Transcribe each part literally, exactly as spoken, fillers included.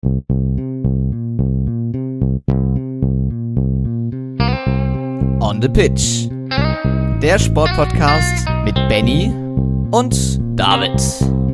On the Pitch. Der Sportpodcast mit Benny und David.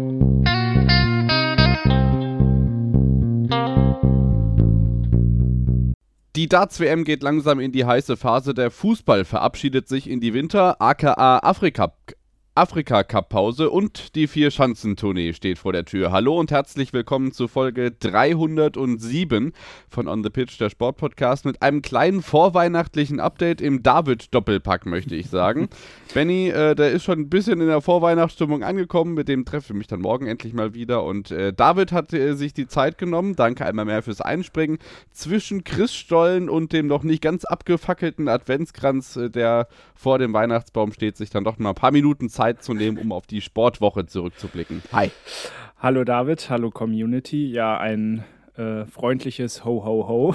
Die Darts-W M geht langsam in die heiße Phase. Der Fußball verabschiedet sich in die Winter, aka Afrika Afrika-Cup-Pause und die Vier-Schanzentournee steht vor der Tür. Hallo und herzlich willkommen zu Folge dreihundertsieben von On the Pitch, der Sportpodcast, mit einem kleinen vorweihnachtlichen Update im David-Doppelpack, möchte ich sagen. Benny, äh, der ist schon ein bisschen in der Vorweihnachtsstimmung angekommen, mit dem treffe ich mich dann morgen endlich mal wieder. Und äh, David hat äh, sich die Zeit genommen, danke einmal mehr fürs Einspringen, zwischen Christstollen und dem noch nicht ganz abgefackelten Adventskranz, äh, der vor dem Weihnachtsbaum steht, sich dann doch mal ein paar Minuten Zeit zu nehmen, um auf die Sportwoche zurückzublicken. Hi. Hallo David, hallo Community. Ja, ein äh, freundliches Ho, Ho, Ho.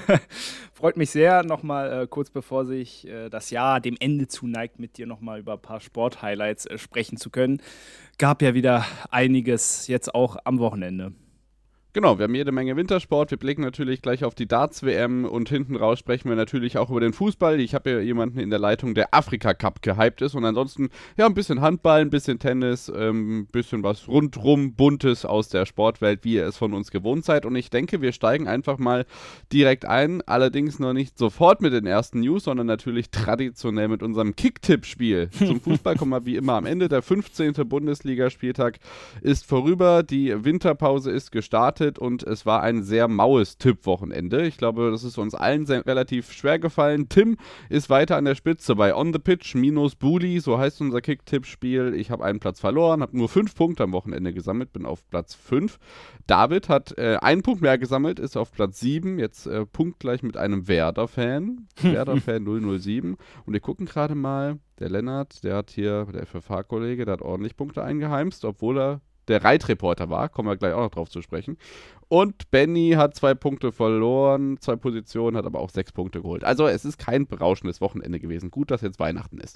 Freut mich sehr, nochmal äh, kurz bevor sich äh, das Jahr dem Ende zuneigt, mit dir nochmal über ein paar Sporthighlights äh, sprechen zu können. Gab ja wieder einiges jetzt auch am Wochenende. Genau, wir haben jede Menge Wintersport, wir blicken natürlich gleich auf die Darts-W M und hinten raus sprechen wir natürlich auch über den Fußball. Ich habe ja jemanden in der Leitung, der Afrika-Cup gehypt ist und ansonsten ja ein bisschen Handball, ein bisschen Tennis, ein ähm, bisschen was rundrum Buntes aus der Sportwelt, wie ihr es von uns gewohnt seid. Und ich denke, wir steigen einfach mal direkt ein, allerdings noch nicht sofort mit den ersten News, sondern natürlich traditionell mit unserem Kick-Tipp-Spiel. Zum Fußball kommen wir wie immer am Ende. Der fünfzehnte Bundesligaspieltag ist vorüber, die Winterpause ist gestartet. Und es war ein sehr maues Tippwochenende. Ich glaube, das ist uns allen sehr, relativ schwer gefallen. Tim ist weiter an der Spitze bei On the Pitch minus Bully, so heißt unser Kick-Tipp-Spiel. Ich habe einen Platz verloren, habe nur fünf Punkte am Wochenende gesammelt, bin auf Platz fünf. David hat äh, einen Punkt mehr gesammelt, ist auf Platz sieben, jetzt äh, punktgleich mit einem Werder-Fan. Werder-Fan null null sieben. Und wir gucken gerade mal, der Lennart, der hat hier, der F F H-Kollege, der hat ordentlich Punkte eingeheimst, obwohl er der Reitreporter war, kommen wir gleich auch noch drauf zu sprechen. Und Benny hat zwei Punkte verloren, zwei Positionen, hat aber auch sechs Punkte geholt. Also es ist kein berauschendes Wochenende gewesen. Gut, dass jetzt Weihnachten ist.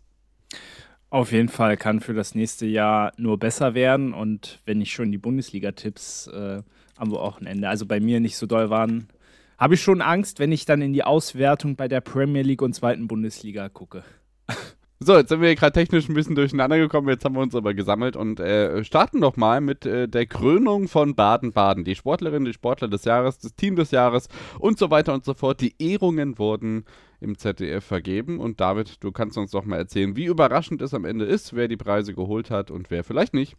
Auf jeden Fall kann für das nächste Jahr nur besser werden. Und wenn nicht schon die Bundesliga-Tipps äh, am Wochenende, also bei mir nicht so doll waren, habe ich schon Angst, wenn ich dann in die Auswertung bei der Premier League und zweiten Bundesliga gucke. So, jetzt sind wir gerade technisch ein bisschen durcheinander gekommen, jetzt haben wir uns aber gesammelt und äh, starten doch mal mit äh, der Krönung von Baden-Baden. Die Sportlerin, die Sportler des Jahres, das Team des Jahres und so weiter und so fort. Die Ehrungen wurden im Z D F vergeben und David, du kannst uns doch mal erzählen, wie überraschend es am Ende ist, wer die Preise geholt hat und wer vielleicht nicht.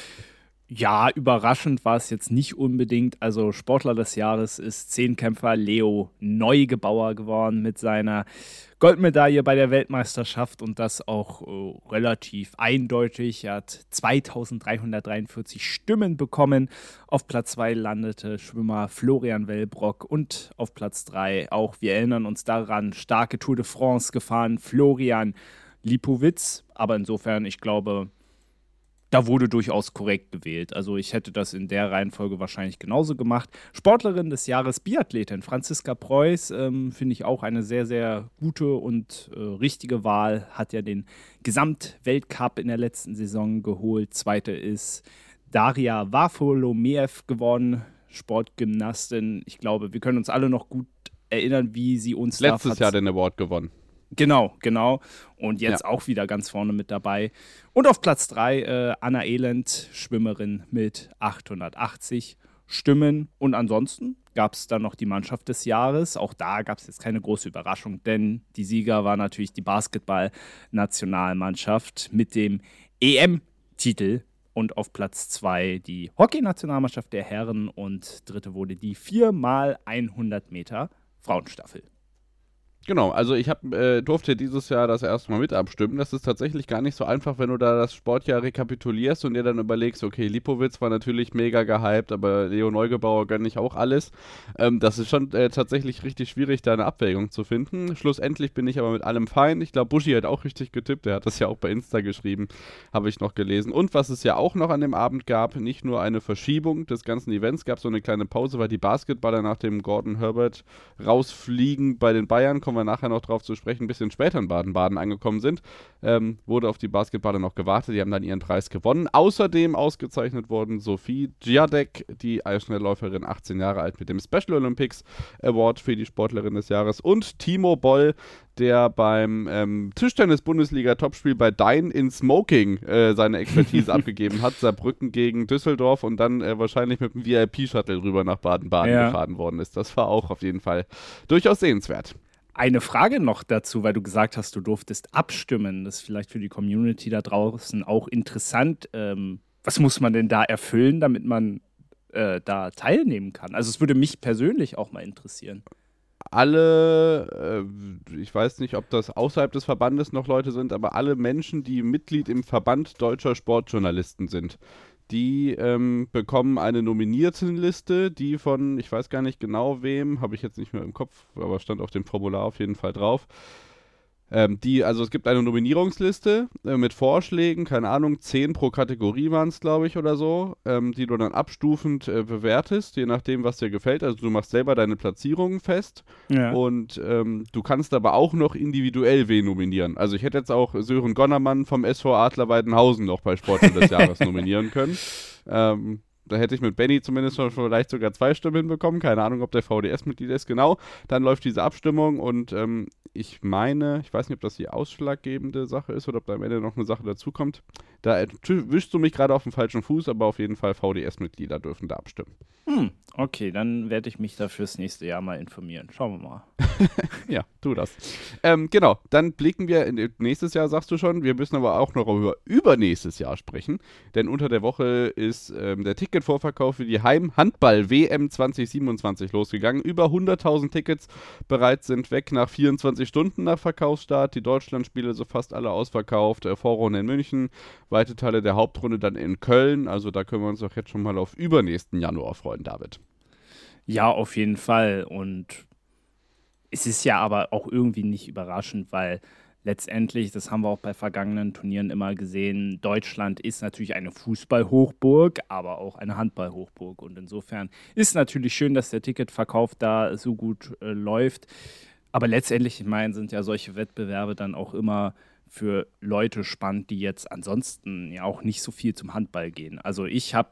Ja, überraschend war es jetzt nicht unbedingt. Also Sportler des Jahres ist Zehnkämpfer Leo Neugebauer geworden mit seiner Goldmedaille bei der Weltmeisterschaft und das auch äh, relativ eindeutig. Er hat zweitausenddreihundertdreiundvierzig Stimmen bekommen. Auf Platz zwei landete Schwimmer Florian Wellbrock und auf Platz drei auch, wir erinnern uns daran, starke Tour de France gefahren, Florian Lipowitz. Aber insofern, ich glaube, da wurde durchaus korrekt gewählt. Also ich hätte das in der Reihenfolge wahrscheinlich genauso gemacht. Sportlerin des Jahres, Biathletin Franziska Preuß, ähm, finde ich auch eine sehr, sehr gute und äh, richtige Wahl. Hat ja den Gesamtweltcup in der letzten Saison geholt. Zweite ist Daria Varfolomeev geworden, Sportgymnastin. Ich glaube, wir können uns alle noch gut erinnern, wie sie uns letztes da Jahr den Award gewonnen. Genau, genau. Und jetzt ja. auch wieder ganz vorne mit dabei. Und auf Platz drei äh, Anna Elend, Schwimmerin mit achthundertachtzig Stimmen. Und ansonsten gab es dann noch die Mannschaft des Jahres. Auch da gab es jetzt keine große Überraschung, denn die Sieger war natürlich die Basketball-Nationalmannschaft mit dem E M-Titel. Und auf Platz zwei die Hockey-Nationalmannschaft der Herren. Und dritte wurde die vier mal hundert Meter Frauenstaffel. Genau, also ich hab, äh, durfte dieses Jahr das erste Mal mit abstimmen. Das ist tatsächlich gar nicht so einfach, wenn du da das Sportjahr rekapitulierst und dir dann überlegst, okay, Lipowitz war natürlich mega gehypt, aber Leo Neugebauer gönne ich auch alles. Ähm, das ist schon äh, tatsächlich richtig schwierig, da eine Abwägung zu finden. Schlussendlich bin ich aber mit allem fein. Ich glaube, Buschi hat auch richtig getippt, der hat das ja auch bei Insta geschrieben, habe ich noch gelesen. Und was es ja auch noch an dem Abend gab, nicht nur eine Verschiebung des ganzen Events, gab so eine kleine Pause, weil die Basketballer nach dem Gordon Herbert rausfliegen bei den Bayern, kommen kommen wir nachher noch drauf zu sprechen, ein bisschen später in Baden-Baden angekommen sind, ähm, wurde auf die Basketballer noch gewartet. Die haben dann ihren Preis gewonnen. Außerdem ausgezeichnet worden Sophie Giadek, die Eisschnellläuferin, achtzehn Jahre alt, mit dem Special Olympics Award für die Sportlerin des Jahres. Und Timo Boll, der beim ähm, Tischtennis-Bundesliga-Topspiel bei Dein in Smoking äh, seine Expertise abgegeben hat. Saarbrücken gegen Düsseldorf und dann äh, wahrscheinlich mit dem V I P-Shuttle rüber nach Baden-Baden ja. gefahren worden ist. Das war auch auf jeden Fall durchaus sehenswert. Eine Frage noch dazu, weil du gesagt hast, du durftest abstimmen. Das ist vielleicht für die Community da draußen auch interessant. Ähm, was muss man denn da erfüllen, damit man äh, da teilnehmen kann? Also es würde mich persönlich auch mal interessieren. Alle, äh, ich weiß nicht, ob das außerhalb des Verbandes noch Leute sind, aber alle Menschen, die Mitglied im Verband deutscher Sportjournalisten sind, die ähm, bekommen eine Nominiertenliste, die von, ich weiß gar nicht genau wem, habe ich jetzt nicht mehr im Kopf, aber stand auf dem Formular auf jeden Fall drauf. Ähm, die, also es gibt eine Nominierungsliste äh, mit Vorschlägen, keine Ahnung, zehn pro Kategorie waren es, glaube ich, oder so, ähm, die du dann abstufend äh, bewertest, je nachdem, was dir gefällt. Also du machst selber deine Platzierungen fest ja. und ähm, du kannst aber auch noch individuell wen nominieren. Also ich hätte jetzt auch Sören Gonnermann vom S V Adler Weidenhausen noch bei Sportler des Jahres nominieren können. Ähm, Da hätte ich mit Benny zumindest schon vielleicht sogar zwei Stimmen hinbekommen. Keine Ahnung, ob der V D S-Mitglied ist. Genau, dann läuft diese Abstimmung und ähm, ich meine, ich weiß nicht, ob das die ausschlaggebende Sache ist oder ob da am Ende noch eine Sache dazukommt. Da wischst du mich gerade auf den falschen Fuß, aber auf jeden Fall V D S-Mitglieder dürfen da abstimmen. Hm, okay, dann werde ich mich da fürs nächste Jahr mal informieren. Schauen wir mal. Ja, tu das. Ähm, genau, dann blicken wir in nächstes Jahr, sagst du schon. Wir müssen aber auch noch über übernächstes Jahr sprechen, denn unter der Woche ist ähm, der Ticketvorverkauf für die Heim-Handball-W M zwanzig siebenundzwanzig losgegangen. Über hunderttausend Tickets bereits sind weg nach vierundzwanzig Stunden nach Verkaufsstart. Die Deutschlandspiele so fast alle ausverkauft. Äh, Vorrunde in München, weite Teile der Hauptrunde dann in Köln. Also da können wir uns doch jetzt schon mal auf übernächsten Januar freuen, David. Ja, auf jeden Fall. Und es ist ja aber auch irgendwie nicht überraschend, weil letztendlich, das haben wir auch bei vergangenen Turnieren immer gesehen, Deutschland ist natürlich eine Fußball-Hochburg, aber auch eine Handball-Hochburg. Und insofern ist natürlich schön, dass der Ticketverkauf da so gut äh, läuft. Aber letztendlich, ich meine, sind ja solche Wettbewerbe dann auch immer für Leute spannend, die jetzt ansonsten ja auch nicht so viel zum Handball gehen. Also ich habe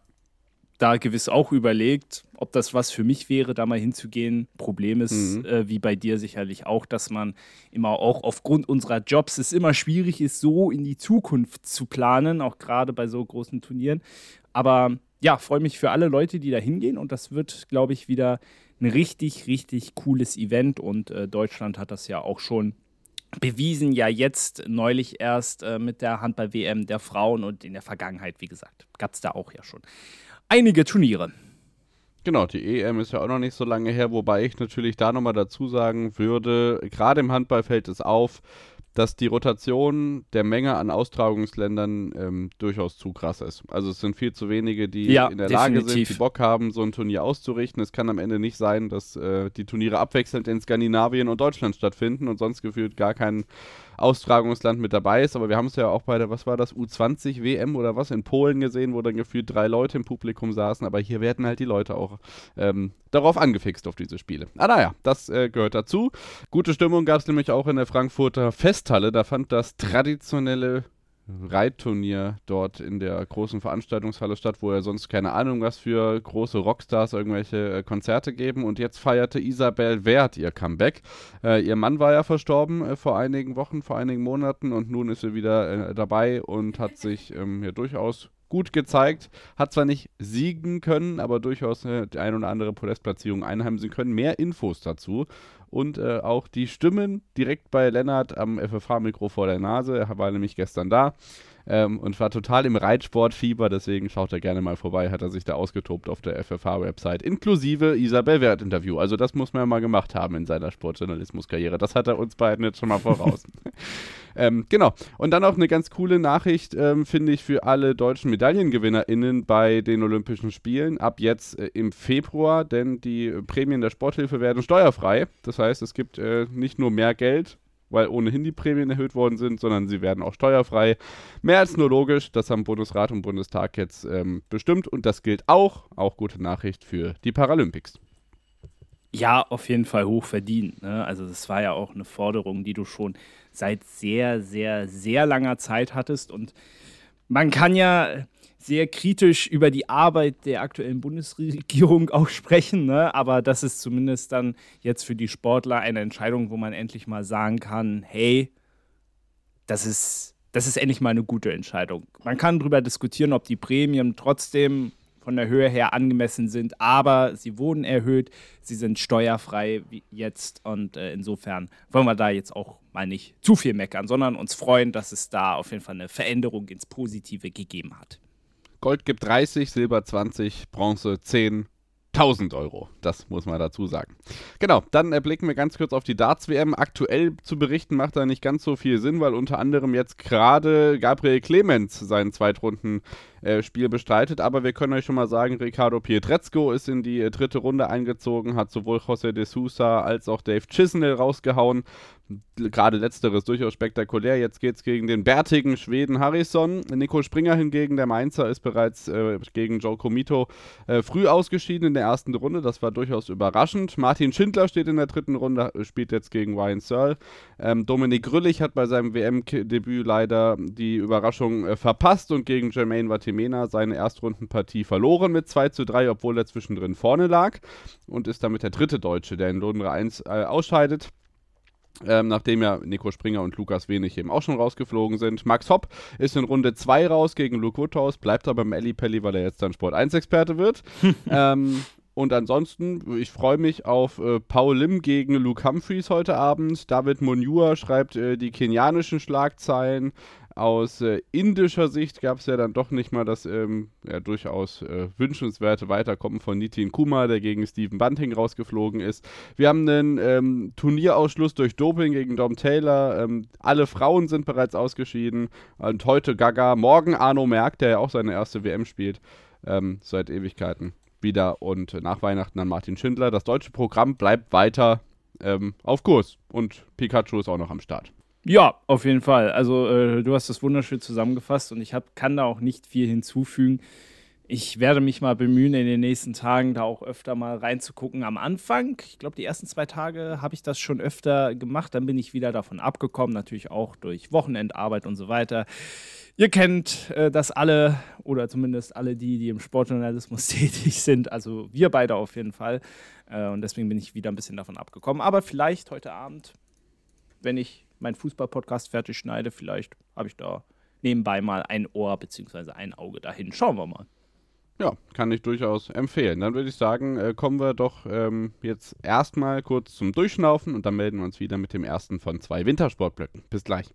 da gewiss auch überlegt, ob das was für mich wäre, da mal hinzugehen. Problem ist, mhm. äh, wie bei dir sicherlich auch, dass man immer auch aufgrund unserer Jobs es immer schwierig ist, so in die Zukunft zu planen, auch gerade bei so großen Turnieren. Aber ja, freue mich für alle Leute, die da hingehen und das wird, glaube ich, wieder ein richtig, richtig cooles Event und äh, Deutschland hat das ja auch schon bewiesen, ja jetzt neulich erst äh, mit der Handball-W M der Frauen und in der Vergangenheit, wie gesagt, gab es da auch ja schon einige Turniere. Genau, die E M ist ja auch noch nicht so lange her, wobei ich natürlich da nochmal dazu sagen würde, gerade im Handball fällt es auf, dass die Rotation der Menge an Austragungsländern ähm, durchaus zu krass ist. Also es sind viel zu wenige, die ja, in der definitiv. Lage sind, die Bock haben, so ein Turnier auszurichten. Es kann am Ende nicht sein, dass äh, die Turniere abwechselnd in Skandinavien und Deutschland stattfinden und sonst gefühlt gar kein Austragungsland mit dabei ist, aber wir haben es ja auch bei der, was war das, U zwanzig W M oder was, in Polen gesehen, wo dann gefühlt drei Leute im Publikum saßen, aber hier werden halt die Leute auch ähm, darauf angefixt, auf diese Spiele. Ah naja, das äh, gehört dazu. Gute Stimmung gab es nämlich auch in der Frankfurter Festhalle, da fand das traditionelle Reitturnier dort in der großen Veranstaltungshalle statt, wo ja sonst keine Ahnung was für große Rockstars irgendwelche äh, Konzerte geben und jetzt feierte Isabel Wert ihr Comeback. Äh, ihr Mann war ja verstorben äh, vor einigen Wochen, vor einigen Monaten und nun ist sie wieder äh, dabei und hat sich ähm, ja durchaus gut gezeigt, hat zwar nicht siegen können, aber durchaus äh, die ein oder andere Podestplatzierung einheimsen können. Mehr Infos dazu und äh, auch die Stimmen direkt bei Lennart am F F H-Mikro vor der Nase. Er war nämlich gestern da ähm, und war total im Reitsportfieber, deswegen schaut er gerne mal vorbei, hat er sich da ausgetobt auf der F F H-Website, inklusive Isabel Wert-Interview. Also das muss man ja mal gemacht haben in seiner Sportjournalismuskarriere. Das hat er uns beiden jetzt schon mal voraus. ähm, genau. Und dann auch eine ganz coole Nachricht, ähm, finde ich, für alle deutschen MedaillengewinnerInnen bei den Olympischen Spielen. Ab jetzt äh, im Februar, denn die Prämien der Sporthilfe werden steuerfrei. Das heißt, es gibt äh, nicht nur mehr Geld, weil ohnehin die Prämien erhöht worden sind, sondern sie werden auch steuerfrei. Mehr als nur logisch, das haben Bundesrat und Bundestag jetzt ähm, bestimmt und das gilt auch, auch gute Nachricht für die Paralympics. Ja, auf jeden Fall hoch verdient. Ne? Also das war ja auch eine Forderung, die du schon seit sehr, sehr, sehr langer Zeit hattest. Und man kann ja sehr kritisch über die Arbeit der aktuellen Bundesregierung auch sprechen, ne? Aber das ist zumindest dann jetzt für die Sportler eine Entscheidung, wo man endlich mal sagen kann, hey, das ist, das ist endlich mal eine gute Entscheidung. Man kann darüber diskutieren, ob die Prämien trotzdem von der Höhe her angemessen sind, aber sie wurden erhöht, sie sind steuerfrei wie jetzt und äh, insofern wollen wir da jetzt auch mal nicht zu viel meckern, sondern uns freuen, dass es da auf jeden Fall eine Veränderung ins Positive gegeben hat. Gold gibt dreißig, Silber zwanzig, Bronze zehn. tausend Euro, das muss man dazu sagen. Genau, dann äh, blicken wir ganz kurz auf die Darts-W M. Aktuell zu berichten macht da nicht ganz so viel Sinn, weil unter anderem jetzt gerade Gabriel Clemens sein Zweitrundenspiel äh, bestreitet, aber wir können euch schon mal sagen, Ricardo Pietrezco ist in die äh, dritte Runde eingezogen, hat sowohl José de Sousa als auch Dave Chisnell rausgehauen. Gerade letzteres durchaus spektakulär. Jetzt geht es gegen den bärtigen Schweden Harrison. Nico Springer hingegen, der Mainzer, ist bereits äh, gegen Joe Comito äh, früh ausgeschieden in der ersten Runde. Das war durchaus überraschend. Martin Schindler steht in der dritten Runde, spielt jetzt gegen Ryan Searle. Ähm, Dominik Grüllich hat bei seinem W M-Debüt leider die Überraschung äh, verpasst und gegen Jermaine Vatimena seine Erstrundenpartie verloren mit zwei zu drei, obwohl er zwischendrin vorne lag und ist damit der dritte Deutsche, der in Runde eins äh, ausscheidet. Ähm, nachdem ja Nico Springer und Lukas Wenig eben auch schon rausgeflogen sind. Max Hopp ist in Runde zwei raus gegen Luke Woodhouse, bleibt aber beim Ellipelli, weil er jetzt dann Sport eins Experte wird. ähm, und ansonsten, ich freue mich auf äh, Paul Lim gegen Luke Humphreys heute Abend. David Munua schreibt äh, die kenianischen Schlagzeilen. Aus äh, indischer Sicht gab es ja dann doch nicht mal das ähm, ja, durchaus äh, wünschenswerte Weiterkommen von Nitin Kumar, der gegen Stephen Bunting rausgeflogen ist. Wir haben einen ähm, Turnierausschluss durch Doping gegen Dom Taylor. Ähm, alle Frauen sind bereits ausgeschieden. Und heute Gaga, morgen Arno Merck, der ja auch seine erste W M spielt, ähm, seit Ewigkeiten wieder. Und nach Weihnachten dann Martin Schindler. Das deutsche Programm bleibt weiter ähm, auf Kurs. Und Pikachu ist auch noch am Start. Ja, auf jeden Fall. Also äh, du hast das wunderschön zusammengefasst und ich hab, kann da auch nicht viel hinzufügen. Ich werde mich mal bemühen, in den nächsten Tagen da auch öfter mal reinzugucken. Am Anfang, ich glaube, die ersten zwei Tage habe ich das schon öfter gemacht. Dann bin ich wieder davon abgekommen, natürlich auch durch Wochenendarbeit und so weiter. Ihr kennt äh, das alle oder zumindest alle die, die im Sportjournalismus tätig sind. Also wir beide auf jeden Fall. Äh, und deswegen bin ich wieder ein bisschen davon abgekommen. Aber vielleicht heute Abend, wenn ich meinen Fußball-Podcast fertig schneide, vielleicht habe ich da nebenbei mal ein Ohr bzw. ein Auge dahin. Schauen wir mal. Ja, kann ich durchaus empfehlen. Dann würde ich sagen, äh, kommen wir doch ähm, jetzt erstmal kurz zum Durchschnaufen und dann melden wir uns wieder mit dem ersten von zwei Wintersportblöcken. Bis gleich.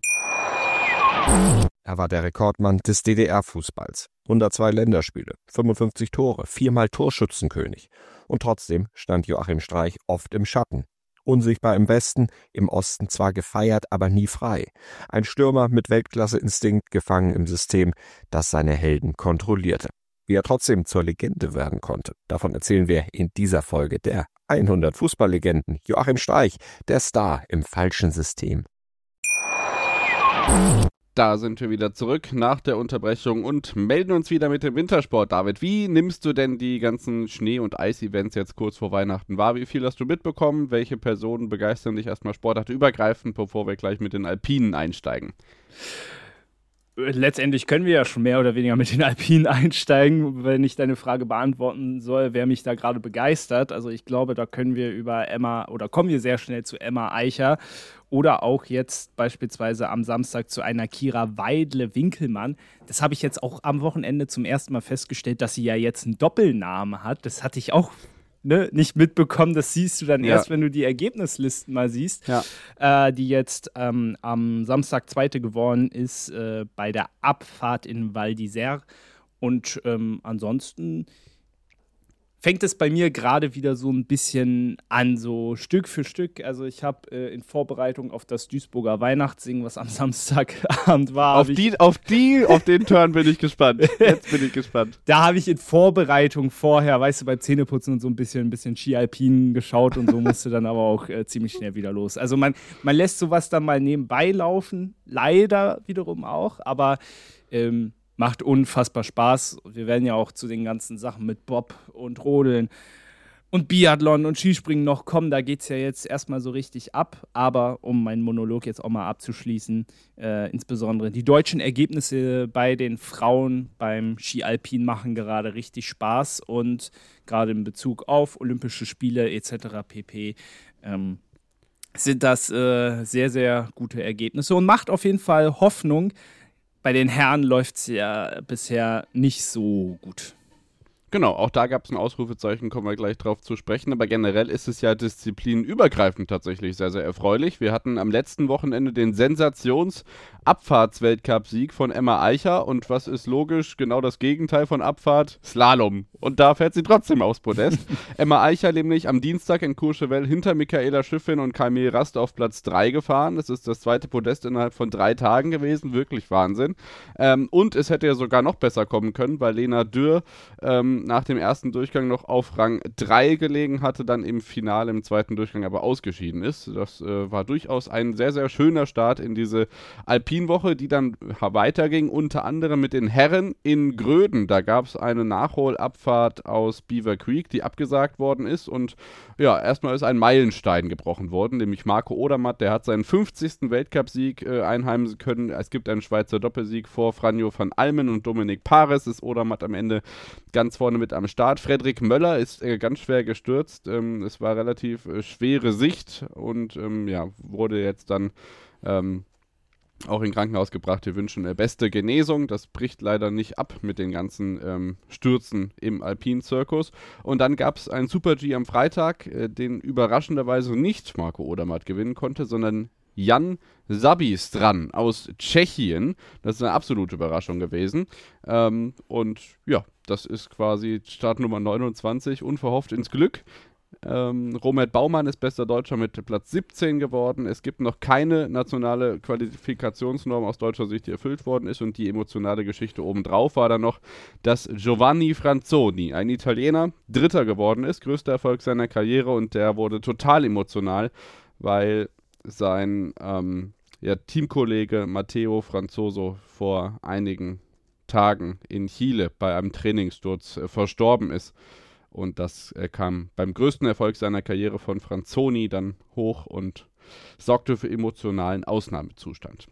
Er war der Rekordmann des D D R-Fußballs. hundertzwei Länderspiele, fünfundfünfzig Tore, viermal Torschützenkönig. Und trotzdem stand Joachim Streich oft im Schatten. Unsichtbar im Westen, im Osten zwar gefeiert, aber nie frei. Ein Stürmer mit Weltklasse-Instinkt, gefangen im System, das seine Helden kontrollierte. Wie er trotzdem zur Legende werden konnte, davon erzählen wir in dieser Folge der hundert Fußballlegenden. Joachim Streich, der Star im falschen System. Da sind wir wieder zurück nach der Unterbrechung und melden uns wieder mit dem Wintersport. David, wie nimmst du denn die ganzen Schnee- und Eis-Events jetzt kurz vor Weihnachten wahr? Wie viel hast du mitbekommen? Welche Personen begeistern dich erstmal sportartübergreifend, bevor wir gleich mit den Alpinen einsteigen? Letztendlich können wir ja schon mehr oder weniger mit den Alpinen einsteigen, wenn ich deine Frage beantworten soll, wer mich da gerade begeistert. Also ich glaube, da können wir über Emma oder kommen wir sehr schnell zu Emma Eicher oder auch jetzt beispielsweise am Samstag zu einer Kira Weidle-Winkelmann. Das habe ich jetzt auch am Wochenende zum ersten Mal festgestellt, dass sie ja jetzt einen Doppelnamen hat. Das hatte ich auch Ne, nicht mitbekommen, das siehst du dann ja erst, wenn du die Ergebnislisten mal siehst, ja. äh, die jetzt ähm, am Samstag Zweite geworden ist äh, bei der Abfahrt in Val d'Isère. Und ähm, ansonsten fängt es bei mir gerade wieder so ein bisschen an, so Stück für Stück. Also ich habe äh, in Vorbereitung auf das Duisburger Weihnachtssingen, was am Samstagabend war. Auf, die, auf, die, auf den Turn bin ich gespannt. Jetzt bin ich gespannt. Da habe ich in Vorbereitung vorher, weißt du, beim Zähneputzen und so ein bisschen, ein bisschen Ski-Alpin geschaut und so musste dann aber auch äh, ziemlich schnell wieder los. Also man, man lässt sowas dann mal nebenbei laufen, leider wiederum auch, aber ähm, macht unfassbar Spaß. Wir werden ja auch zu den ganzen Sachen mit Bob und Rodeln und Biathlon und Skispringen noch kommen. Da geht es ja jetzt erstmal so richtig ab. Aber um meinen Monolog jetzt auch mal abzuschließen, äh, insbesondere die deutschen Ergebnisse bei den Frauen beim Ski-Alpin machen gerade richtig Spaß. Und gerade in Bezug auf Olympische Spiele et cetera pp. Ähm, sind das äh, sehr, sehr gute Ergebnisse und macht auf jeden Fall Hoffnung. Bei den Herren läuft es ja bisher nicht so gut. Genau, auch da gab es ein Ausrufezeichen, kommen wir gleich drauf zu sprechen, aber generell ist es ja disziplinübergreifend tatsächlich sehr, sehr erfreulich. Wir hatten am letzten Wochenende den Sensations-Abfahrts-Weltcup-Sieg von Emma Eicher und was ist logisch? Genau das Gegenteil von Abfahrt, Slalom. Und da fährt sie trotzdem aufs Podest. Emma Eicher nämlich am Dienstag in Courchevel hinter Michaela Schiffrin und Camille Rast auf Platz drei gefahren. Das ist das zweite Podest innerhalb von drei Tagen gewesen, wirklich Wahnsinn. Ähm, und es hätte ja sogar noch besser kommen können, weil Lena Dürr ähm, nach dem ersten Durchgang noch auf Rang drei gelegen hatte, dann im Finale im zweiten Durchgang aber ausgeschieden ist. Das äh, war durchaus ein sehr, sehr schöner Start in diese Alpinwoche, die dann weiterging, unter anderem mit den Herren in Gröden. Da gab es eine Nachholabfahrt aus Beaver Creek, die abgesagt worden ist und ja, erstmal ist ein Meilenstein gebrochen worden, nämlich Marco Odermatt, der hat seinen fünfzigsten Weltcupsieg äh, einheimsen können. Es gibt einen Schweizer Doppelsieg vor Franjo van Almen und Dominik Pares, ist Odermatt am Ende ganz vorne mit am Start. Frederik Möller ist äh, ganz schwer gestürzt. Ähm, es war relativ äh, schwere Sicht und ähm, ja, wurde jetzt dann ähm, auch in Krankenhaus gebracht. Wir wünschen äh, beste Genesung. Das bricht leider nicht ab mit den ganzen ähm, Stürzen im Alpin-Zirkus. Und dann gab es einen Super-G am Freitag, äh, den überraschenderweise nicht Marco Odermatt gewinnen konnte, sondern Jan Sabistran aus Tschechien. Das ist eine absolute Überraschung gewesen. Ähm, und ja, das ist quasi Startnummer neunundzwanzig, unverhofft ins Glück. Ähm, Robert Baumann ist bester Deutscher mit Platz siebzehn geworden. Es gibt noch keine nationale Qualifikationsnorm aus deutscher Sicht, die erfüllt worden ist. Und die emotionale Geschichte obendrauf war dann noch, dass Giovanni Franzoni, ein Italiener, Dritter geworden ist. Größter Erfolg seiner Karriere und der wurde total emotional, weil sein ähm, ja, Teamkollege Matteo Franzoso vor einigen Tagen in Chile bei einem Trainingssturz äh, verstorben ist. Und das äh, kam beim größten Erfolg seiner Karriere von Franzoni dann hoch und sorgte für emotionalen Ausnahmezustand.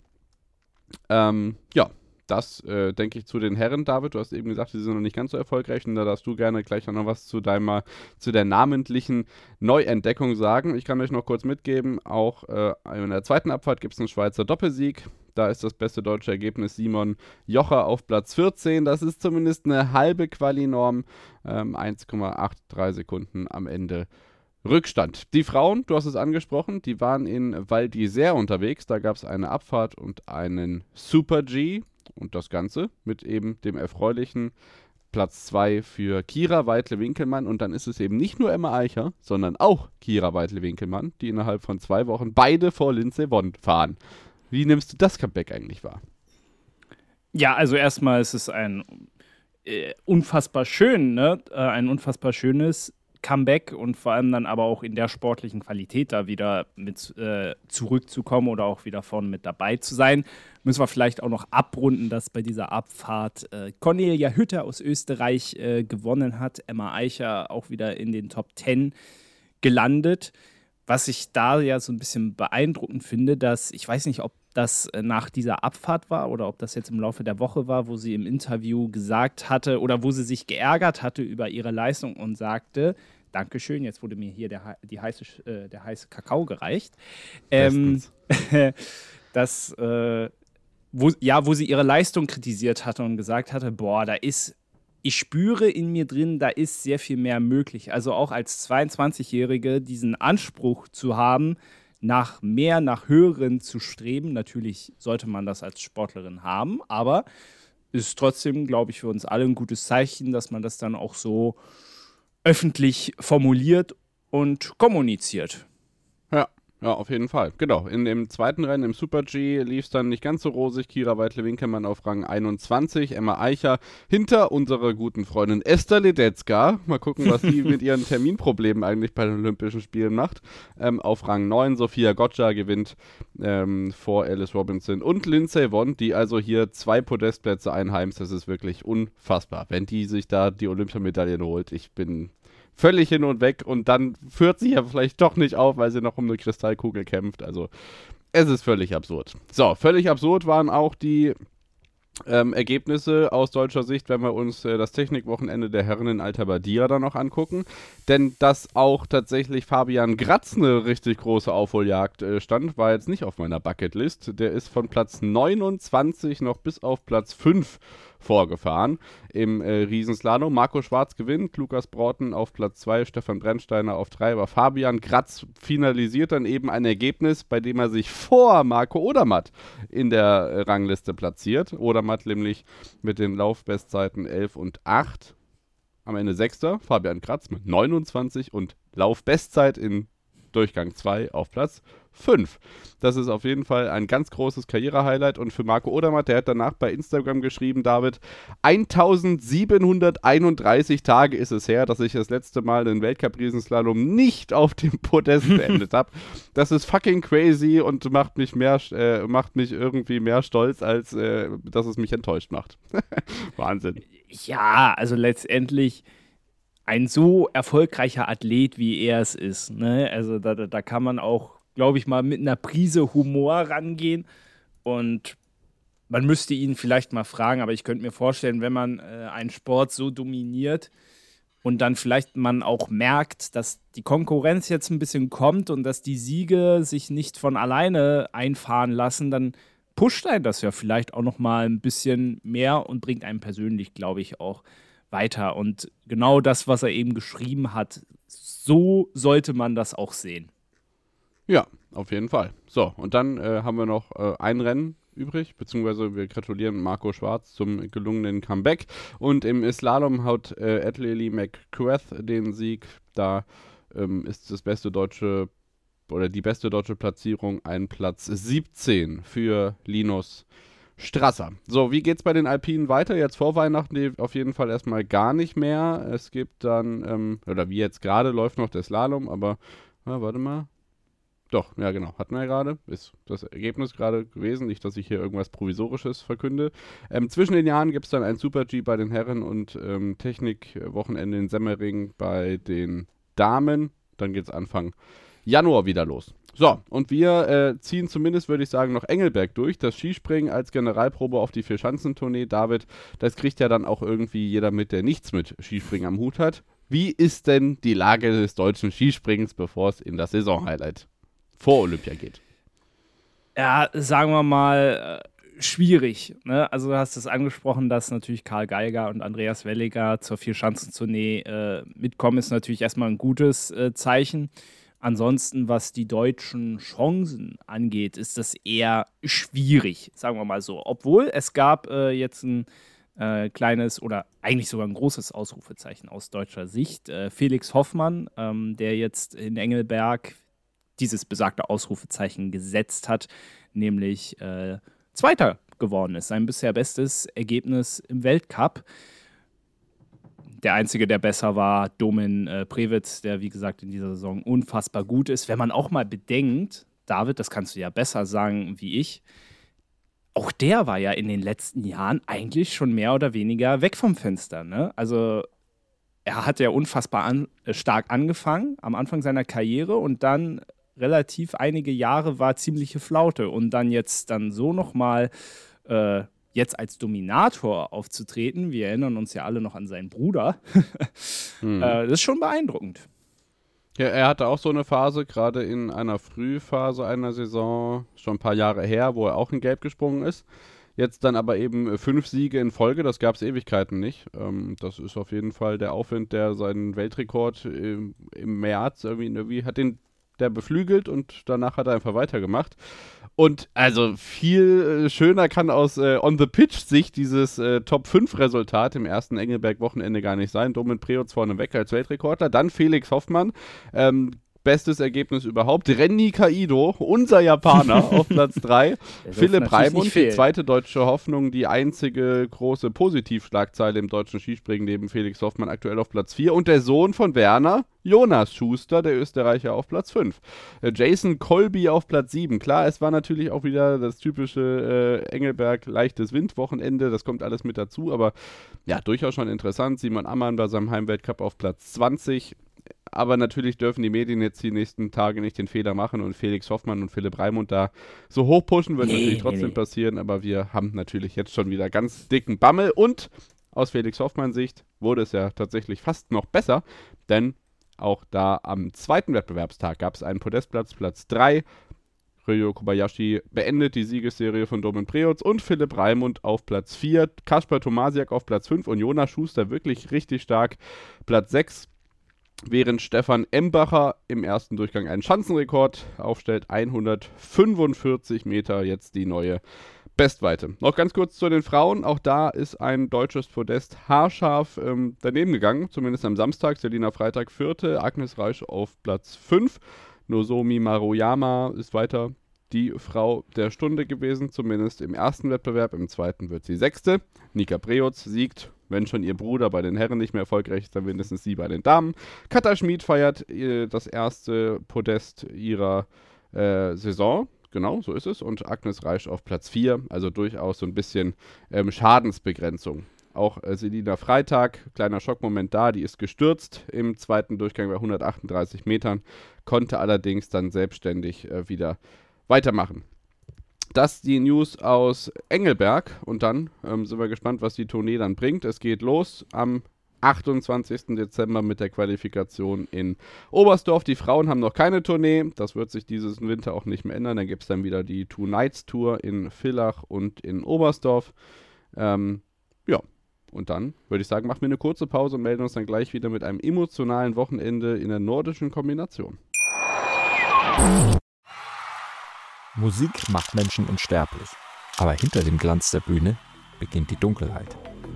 Ähm, ja, das äh, denke ich zu den Herren, David. Du hast eben gesagt, sie sind noch nicht ganz so erfolgreich und da darfst du gerne gleich noch was zu deiner, zu der namentlichen Neuentdeckung sagen. Ich kann euch noch kurz mitgeben, auch äh, in der zweiten Abfahrt gibt es einen Schweizer Doppelsieg. Da ist das beste deutsche Ergebnis Simon Jocher auf Platz vierzehn. Das ist zumindest eine halbe Quali-Norm, ähm, eins Komma dreiundachtzig Sekunden am Ende Rückstand. Die Frauen, du hast es angesprochen, die waren in Val d'Isère unterwegs. Da gab es eine Abfahrt und einen Super-G. Und das Ganze mit eben dem erfreulichen Platz zwei für Kira Weidle-Winkelmann. Und dann ist es eben nicht nur Emma Eicher, sondern auch Kira Weidle-Winkelmann, die innerhalb von zwei Wochen beide vor Lindsey Vonn fahren. Wie nimmst du das Comeback eigentlich wahr? Ja, also erstmal ist es ein äh, unfassbar schön, ne? Äh, ein unfassbar schönes Comeback und vor allem dann aber auch in der sportlichen Qualität da wieder mit äh, zurückzukommen oder auch wieder vorne mit dabei zu sein. Müssen wir vielleicht auch noch abrunden, dass bei dieser Abfahrt äh, Cornelia Hütter aus Österreich äh, gewonnen hat. Emma Eicher auch wieder in den Top Ten gelandet. Was ich da ja so ein bisschen beeindruckend finde, dass, ich weiß nicht, ob das nach dieser Abfahrt war oder ob das jetzt im Laufe der Woche war, wo sie im Interview gesagt hatte oder wo sie sich geärgert hatte über ihre Leistung und sagte, Dankeschön, jetzt wurde mir hier der, die heiße, äh, der heiße Kakao gereicht. Ähm, dass, äh, wo, ja, wo sie ihre Leistung kritisiert hatte und gesagt hatte, boah, da ist ich spüre in mir drin, da ist sehr viel mehr möglich. Also auch als zweiundzwanzigjährige diesen Anspruch zu haben, nach mehr, nach höheren zu streben. Natürlich sollte man das als Sportlerin haben, aber ist trotzdem, glaube ich, für uns alle ein gutes Zeichen, dass man das dann auch so öffentlich formuliert und kommuniziert. Ja. Ja, auf jeden Fall. Genau. In dem zweiten Rennen, im Super-G, lief es dann nicht ganz so rosig. Kira Weidle-Winkelmann auf Rang einundzwanzig, Emma Eicher hinter unserer guten Freundin Esther Ledetzka. Mal gucken, was sie mit ihren Terminproblemen eigentlich bei den Olympischen Spielen macht. Ähm, auf Rang neun, Sophia Gotcha gewinnt ähm, vor Alice Robinson und Lindsey Vonn, die also hier zwei Podestplätze einheimst. Das ist wirklich unfassbar. Wenn die sich da die Olympiamedaillen holt, ich bin völlig hin und weg und dann führt sie ja vielleicht doch nicht auf, weil sie noch um eine Kristallkugel kämpft. Also es ist völlig absurd. So, völlig absurd waren auch die Ähm, Ergebnisse aus deutscher Sicht, wenn wir uns äh, das Technikwochenende der Herren in Alta Badia dann noch angucken. Denn dass auch tatsächlich Fabian Gratz eine richtig große Aufholjagd äh, stand, war jetzt nicht auf meiner Bucketlist. Der ist von Platz neunundzwanzig noch bis auf Platz fünf vorgefahren im äh, Riesenslalom. Marco Schwarz gewinnt, Lukas Broughton auf Platz zwei, Stefan Brennsteiner auf drei, aber Fabian Gratz finalisiert dann eben ein Ergebnis, bei dem er sich vor Marco Odermatt in der äh, Rangliste platziert. Odermatt nämlich mit den Laufbestzeiten elf und acht, am Ende Sechster, Fabian Gratz mit neunundzwanzig und Laufbestzeit in Durchgang zwei auf Platz fünf. Das ist auf jeden Fall ein ganz großes Karriere-Highlight und für Marco Odermatt, der hat danach bei Instagram geschrieben, David, eintausendsiebenhunderteinunddreißig Tage ist es her, dass ich das letzte Mal den Weltcup-Riesenslalom nicht auf dem Podest beendet habe. Das ist fucking crazy und macht mich mehr, äh, macht mich irgendwie mehr stolz, als äh, dass es mich enttäuscht macht. Wahnsinn. Ja, also letztendlich ein so erfolgreicher Athlet, wie er es ist, ne? Also da, da, da kann man auch, glaube ich, mal mit einer Prise Humor rangehen und man müsste ihn vielleicht mal fragen, aber ich könnte mir vorstellen, wenn man äh, einen Sport so dominiert und dann vielleicht man auch merkt, dass die Konkurrenz jetzt ein bisschen kommt und dass die Siege sich nicht von alleine einfahren lassen, dann pusht einen das ja vielleicht auch noch mal ein bisschen mehr und bringt einem persönlich, glaube ich, auch weiter. Und genau das, was er eben geschrieben hat, so sollte man das auch sehen. Ja, auf jeden Fall. So, und dann äh, haben wir noch äh, ein Rennen übrig, beziehungsweise wir gratulieren Marco Schwarz zum gelungenen Comeback. Und im Slalom hat äh, Adley McCrath den Sieg. Da ähm, ist das beste deutsche oder die beste deutsche Platzierung ein Platz siebzehn für Linus Strasser. So, wie geht's bei den Alpinen weiter? Jetzt vor Weihnachten auf jeden Fall erstmal gar nicht mehr. Es gibt dann, ähm, oder wie jetzt gerade, läuft noch der Slalom, aber, ah, warte mal. Doch, ja genau, hatten wir ja gerade. Ist das Ergebnis gerade gewesen. Nicht, dass ich hier irgendwas Provisorisches verkünde. Ähm, zwischen den Jahren gibt es dann ein Super-G bei den Herren und ähm, Technik-Wochenende in Semmering bei den Damen. Dann geht's Anfang Januar wieder los. So, und wir äh, ziehen zumindest, würde ich sagen, noch Engelberg durch. Das Skispringen als Generalprobe auf die Vierschanzentournee. David, das kriegt ja dann auch irgendwie jeder mit, der nichts mit Skispringen am Hut hat. Wie ist denn die Lage des deutschen Skispringens, bevor es in das Saisonhighlight vor Olympia geht? Ja, sagen wir mal, äh, schwierig. Ne? Also du hast es angesprochen, dass natürlich Karl Geiger und Andreas Welliger zur Vierschanzentournee äh, mitkommen, ist natürlich erstmal ein gutes äh, Zeichen. Ansonsten, was die deutschen Chancen angeht, ist das eher schwierig, sagen wir mal so. Obwohl es gab äh, jetzt ein äh, kleines oder eigentlich sogar ein großes Ausrufezeichen aus deutscher Sicht. Äh, Felix Hoffmann, ähm, der jetzt in Engelberg dieses besagte Ausrufezeichen gesetzt hat, nämlich äh, Zweiter geworden ist. Sein bisher bestes Ergebnis im Weltcup. Der Einzige, der besser war, Domin äh, Previtz, der, wie gesagt, in dieser Saison unfassbar gut ist. Wenn man auch mal bedenkt, David, das kannst du ja besser sagen wie ich, auch der war ja in den letzten Jahren eigentlich schon mehr oder weniger weg vom Fenster. Ne? Also er hat ja unfassbar an, äh, stark angefangen am Anfang seiner Karriere und dann relativ einige Jahre war ziemliche Flaute. Und dann jetzt dann so nochmal äh, jetzt als Dominator aufzutreten, wir erinnern uns ja alle noch an seinen Bruder, hm. äh, das ist schon beeindruckend. Ja, er hatte auch so eine Phase, gerade in einer Frühphase einer Saison, schon ein paar Jahre her, wo er auch in Gelb gesprungen ist. Jetzt dann aber eben fünf Siege in Folge, das gab es Ewigkeiten nicht. Ähm, das ist auf jeden Fall der Aufwind, der seinen Weltrekord im, im März irgendwie, irgendwie hat den der beflügelt und danach hat er einfach weitergemacht. Und also viel äh, schöner kann aus äh, On-the-Pitch-Sicht dieses äh, Top fünf Resultat im ersten Engelberg-Wochenende gar nicht sein. Domin Previtz vorneweg als Weltrekordler. Dann Felix Hoffmann, ähm, bestes Ergebnis überhaupt. Renny Kaido, unser Japaner, auf Platz drei. Philipp Raimund, die zweite deutsche Hoffnung, die einzige große Positivschlagzeile im deutschen Skispringen neben Felix Hoffmann, aktuell auf Platz vier. Und der Sohn von Werner, Jonas Schuster, der Österreicher, auf Platz fünf. Äh, Jason Colby auf Platz sieben. Klar, es war natürlich auch wieder das typische äh, Engelberg leichtes Windwochenende, das kommt alles mit dazu, aber ja, durchaus schon interessant. Simon Ammann bei seinem Heimweltcup auf Platz zwanzig. aber natürlich dürfen die Medien jetzt die nächsten Tage nicht den Fehler machen und Felix Hoffmann und Philipp Raimund da so hoch pushen, wird nee, natürlich trotzdem nee, nee. passieren, aber wir haben natürlich jetzt schon wieder ganz dicken Bammel und aus Felix Hoffmanns Sicht wurde es ja tatsächlich fast noch besser, denn auch da am zweiten Wettbewerbstag gab es einen Podestplatz, Platz drei. Ryo Kobayashi beendet die Siegesserie von Domen Preutz und Philipp Raimund auf Platz vier, Kasper Tomasiak auf Platz fünf und Jonas Schuster wirklich richtig stark Platz sechs, während Stefan Embacher im ersten Durchgang einen Schanzenrekord aufstellt, hundertfünfundvierzig Meter, jetzt die neue Bestweite. Noch ganz kurz zu den Frauen, auch da ist ein deutsches Podest haarscharf ähm, daneben gegangen, zumindest am Samstag, Selina Freitag vierte, Agnes Reisch auf Platz fünf, Nozomi Maruyama ist weiter die Frau der Stunde gewesen, zumindest im ersten Wettbewerb, im zweiten wird sie sechste. Nika Preutz siegt, wenn schon ihr Bruder bei den Herren nicht mehr erfolgreich ist, dann mindestens sie bei den Damen. Katja Schmid feiert äh, das erste Podest ihrer äh, Saison. Genau, so ist es. Und Agnes Reisch auf Platz vier, also durchaus so ein bisschen ähm, Schadensbegrenzung. Auch äh, Selina Freitag, kleiner Schockmoment da, die ist gestürzt im zweiten Durchgang bei hundertachtunddreißig Metern, konnte allerdings dann selbstständig äh, wieder weitermachen. Das die News aus Engelberg und dann ähm, sind wir gespannt, was die Tournee dann bringt. Es geht los am achtundzwanzigsten Dezember mit der Qualifikation in Oberstdorf. Die Frauen haben noch keine Tournee. Das wird sich dieses Winter auch nicht mehr ändern. Dann gibt es dann wieder die Two Nights Tour in Villach und in Oberstdorf. Ähm, ja, und dann würde ich sagen, machen wir eine kurze Pause und melden uns dann gleich wieder mit einem emotionalen Wochenende in der nordischen Kombination. Musik macht Menschen unsterblich. Aber hinter dem Glanz der Bühne beginnt die Dunkelheit.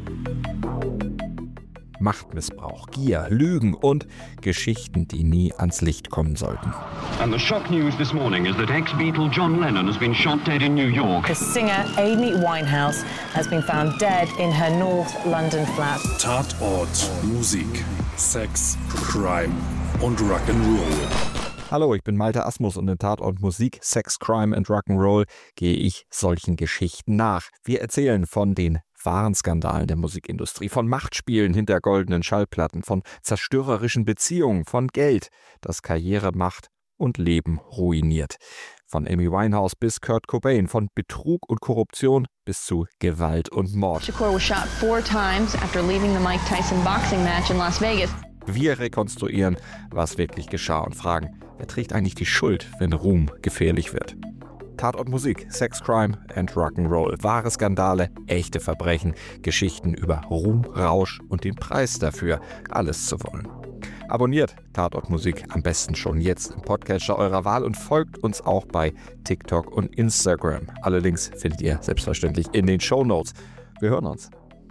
Machtmissbrauch, Gier, Lügen und Geschichten, die nie ans Licht kommen sollten. And the shock news this morning is that ex-Beatle John Lennon has been shot dead in New York. The singer Amy Winehouse has been found dead in her North London flat. Tatort, Musik, Sex, Crime und Rock'n'Roll. Hallo, ich bin Malte Asmus und in Tatort Musik, Sex, Crime and Rock'n'Roll gehe ich solchen Geschichten nach. Wir erzählen von den wahren Skandalen der Musikindustrie, von Machtspielen hinter goldenen Schallplatten, von zerstörerischen Beziehungen, von Geld, das Karriere, Macht und Leben ruiniert. Von Amy Winehouse bis Kurt Cobain, von Betrug und Korruption bis zu Gewalt und Mord. Shakur was shot four times after leaving the Mike Tyson boxing match in Las Vegas. Wir rekonstruieren, was wirklich geschah und fragen, wer trägt eigentlich die Schuld, wenn Ruhm gefährlich wird? Tatort Musik, Sex, Crime and Rock'n'Roll. Wahre Skandale, echte Verbrechen, Geschichten über Ruhm, Rausch und den Preis dafür, alles zu wollen. Abonniert Tatort Musik am besten schon jetzt im Podcatcher eurer Wahl und folgt uns auch bei TikTok und Instagram. Alle Links findet ihr selbstverständlich in den Shownotes. Wir hören uns.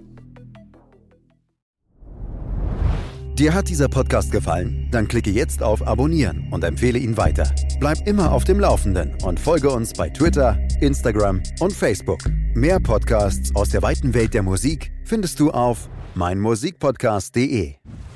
Dir hat dieser Podcast gefallen? Dann klicke jetzt auf Abonnieren und empfehle ihn weiter. Bleib immer auf dem Laufenden und folge uns bei Twitter, Instagram und Facebook. Mehr Podcasts aus der weiten Welt der Musik findest du auf meinmusikpodcast punkt de.